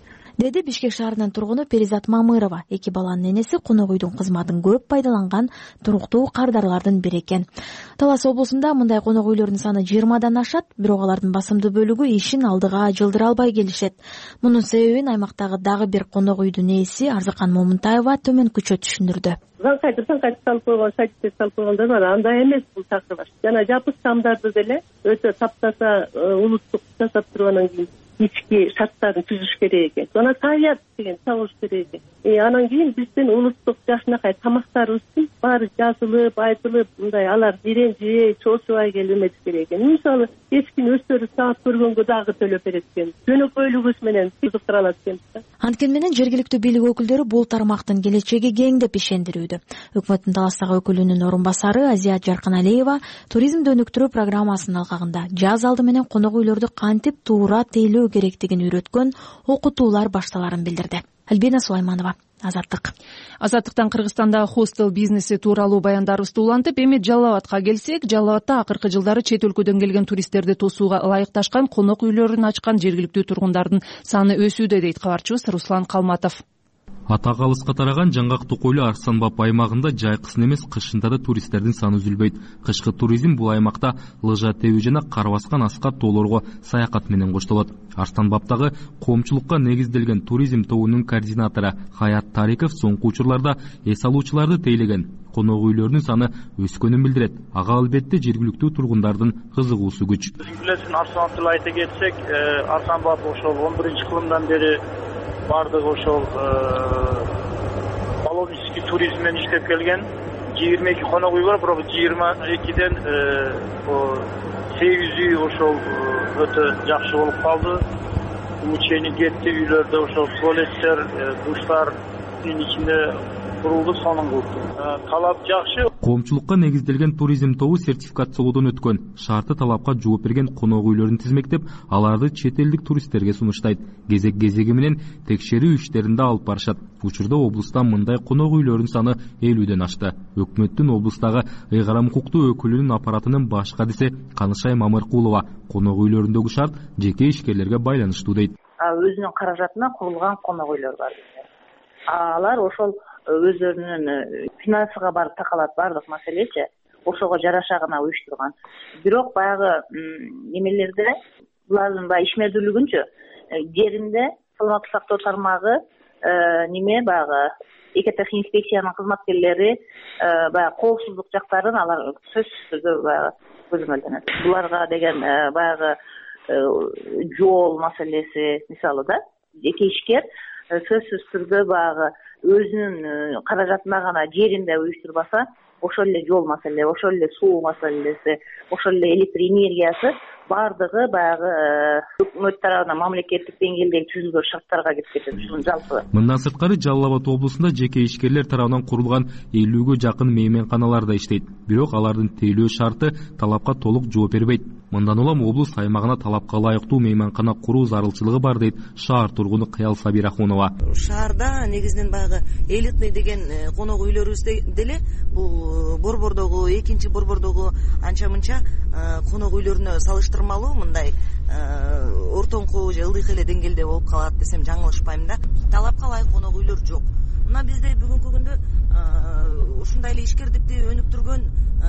деди Бишкек шаарынын тургуну Перизат Мамырова. Эки баланын энеси конок үйдүн кызматын көп пайдаланган туруктуу кардарлардын бири экен. Талас облусунда мындай конок үйлөрдүн саны жыйырмадан ашат, бирок алардын басымдуу бөлүгү ишин алдыга жылдыра албай келишет. Мунун себебин аймактагы дагы бир конок үйдүн ээси Арзыкан Момунтаева төмөнкүчө түшүндүрдү. Заңкайды заңкайды салып койгон, сайтты салып койгондар бар, андай эмес бул такыр. Жана жапыш тамдарды деле өтө таптаса улуттук жасап тургандан кийин ички шарттарын түзүш керек экен. Жана таят деген чабыш керек экен. Э анан кийин биздин улуттук жашынакай тамактарыбыздын баары жазылып, айтылып, мындай алар бирен жей, чоочубай келип эмес керек экен. Мисалы, эчкини өздөрү саат көргөнгө дагы төлөп берет экен. Жөнөкөйлүгүбүз менен кызыктыра алат экен. Анткени менен жергиликтүү бийлик өкүлдөрү бул тармактын келечеги кең деп ишендирүүдө. Өкмөттүн Таластагы өкүлүнүн орун басары Азият Жарканалиева туризмди өнүктүрүү программасынын алкагында жаз алды менен конок үйлөрдү кантип туура тейлөө керектигин үйрөткөн окутуулар башталарын билдирди. Альбина Сулайманова, Азаттык. Азаттыктан Кыргызстандагы хостел бизнеси тууралуу баяндарыбызды улантып, эми Жалал Абадка келсек, Жалал Абадта акыркы жылдары чет өлкөдөн келген туристтерди тосууга ылайыкташкан конок үйлөрүн ачкан жергиликтүү тургундардын саны өсүүдө, дейт кабарчыбыз Руслан Калматов. Атак алыска тараган Жаңгак Токойлу Арсанбап аймагында жай кышын эмес, кышында да туристтердин саны үзүлбөйт. Кышкы туризм бул аймакта лыжа тебүү жана кар баскан аскар тоолорго саякат менен коштолот. Арсанбаптагы коомчулукка негизделген туризм тобунун координатору Хаят Тариков соңку учурларда эс алуучуларды тейлеген конок үйлөрүнүн саны өскөнүн билдирет. Ага албетте жергиликтүү тургундардын кызыгуусу күч. Билесиң, Арсанбапты айта кетсек, Арсанбап ошол он биринчи кылымдан бери бардык ошол паломнический туризм менен иштеп келген. жыйырма эки конок үй бар, бирок жыйырма экиден сегизи ошол өтө жакшы болуп калды. Улучшение кетти, үйлөрдө ошол туалеттер, душтардын ичинде курулду, сонун кылды. Талап жакшы. Коомчулукка негизделген туризм тобу сертификациялоодон өткөн. Шарты талапка жооп берген конок үйлөрүн тизмектеп, аларды чет элдик туристтерге сунуштайт. Кезек-кезеги менен текшерүү иштеринде алып барышат. Учурда облуста мындай конок үйлөрүнүн саны элүүдөн ашты. Өкмөттүн облустагы ыйгарым укуктуу өкүлүнүн аппаратынын баш кадиси Канышай Мамыркулова конок үйлөрүндөгү шарт жеке ишкерлерге байланыштуу дейт. Өзүнүн каражатына курулган конок үйлөр бар. Алар ошол өздөрүнүн финансыга барып такалат, бардык маселечи ошого жараша гана уюштурган. Бирок баягы немелерде булардын баягы ишмердүүлүгүнчө жеринде саламаттык сактоо тармагы неме баягы экотех инспекциянын кызматкерлери баягы коопсуздук жактарын алар сөзсүз түрдө баягы көзөмөлдөнөт. Буларга деген баягы жол маселеси мисалы да жеке ишкер сөзсүз түрдө баягы өзүнүн каражатына гана жеринде уюштурбаса, ошол эле жол маселе, ошол эле суу маселеси, ошол эле электр энергиясы бардыгы баягы өкмөт тарабынан мамлекеттик деңгээлдеги түзүлгөн шарттарга кирип кетет. Ушунун жалпы. Мындан сырткары Жалал Абад облусунда жеке ишкерлер тарабынан курулган элүүгө жакын мейманканалар да иштейт. Бирок алардын тейлөө шарты талапка толук жооп бербейт. Мындан улам облус аймагына талапка ылайыктуу мейманкана куруу зарылчылыгы бар, дейт шаар тургуну Кыял Сабирахунова. Шаарда негизинен баягы элитный деген конок үйлөрүбүз деле бул борбордогу, экинчи борбордогу анча-мынча конок үйлөрүнө салыштырмалуу мындай ортоңку же ылдыйкы эле деңгээлде болуп калат десем жаңылышпайм да. Талапка ылайык конок үйлөр жок. Мына бизде бүгүнкү күндө ушундай эле ишкердикти өнүктүргөн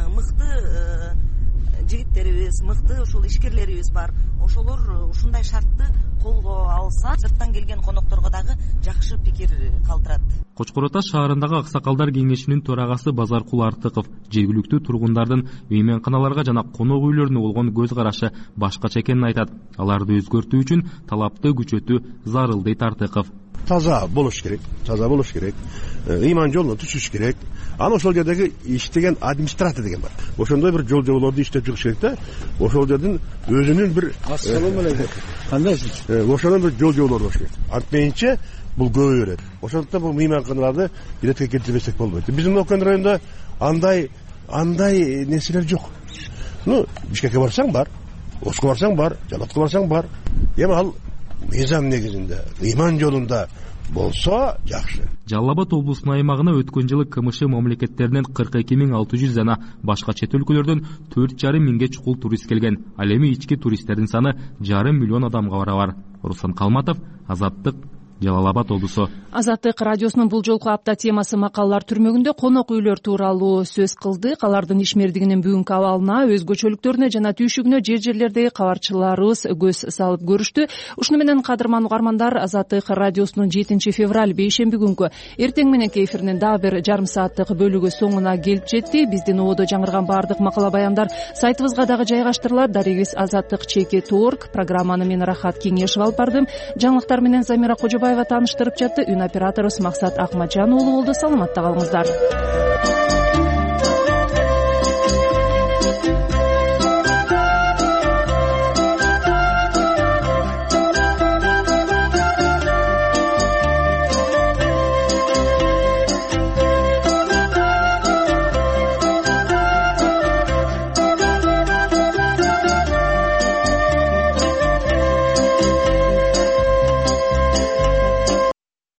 мыкты жигиттерибиз, мыкты ошол ишкерлерибиз бар. Ошолор ушундай шартты колго алса, сырттан келген конокторго дагы жакшы пикир калтырат. Кочкор Ата шаарындагы Аксакалдар кеңешинин төрагасы Базаркул Артыков жергиликтүү тургундардын мейманканаларга жана конок үйлөрүнө болгон көз карашы башкача экенин айтат. Аларды өзгөртүү үчүн талапты күчөтүү зарыл, дейт Артыков. Таза болуш керек, таза болуш керек. Ыйман жолуна түшүш керек. Аны ошол жердеги иштеген администратор деген бар. Ошондой бир жол жоболорду иштеп чыгыш керек да. Ошол жердин өзүнүн бир ассалам алейкум. Кандайсыз? Ошонун бир жол жоболору болуш керек. Антменче бул көбөйө берет. Ошондуктан бул мейманканаларды биретке келтирбесек болбойт. Биздин Окен районунда андай андай нерселер жок. Ну, Бишкекке барсаң бар, Оска барсаң бар, Жалатка барсаң бар. Эми ал мыйзам негизинде, ыйман жолунда болсо жакшы. Жалал Абад облусунун аймагына өткөн жылы КМШ мамлекеттеринен кырк эки миң алты жүз жана башка чет өлкөлөрдөн төрт жарым миңге чукул турист келген. Ал эми ички туристтердин саны жарым миллион адамга барабар. Руслан Калматов, Азаттык, Жалал Абад облусу. Азаттык радиосунун бул жолку апта темасы макалалар түрмөгүндө конок үйлөр тууралуу сөз кылдык. Алардын ишмердигинин бүгүнкү абалына, өзгөчөлүктөрүнө жана түйшүгүнө жер жерлердеги кабарчыларыбыз көз салып көрүштү. Ушуну менен кадырман угармандар, Азаттык радиосунун жетинчи февраль бейшемби күнкү эртең мененки эфиринин дагы бир жарым сааттык бөлүгү соңуна келип жетти. Биздин ободо жаңырган баардык макала баяндар сайтыбызга дагы жайгаштырылат. Дарегиз Азаттык чеки торг. Программаны мен Рахат Кеңешев алып бардым. Жаңылыктар менен Замира Кожобаева тааныштырып жатты. Үн операторубуз Максат Акматжан уулу болду. Саламатта калыңыздар.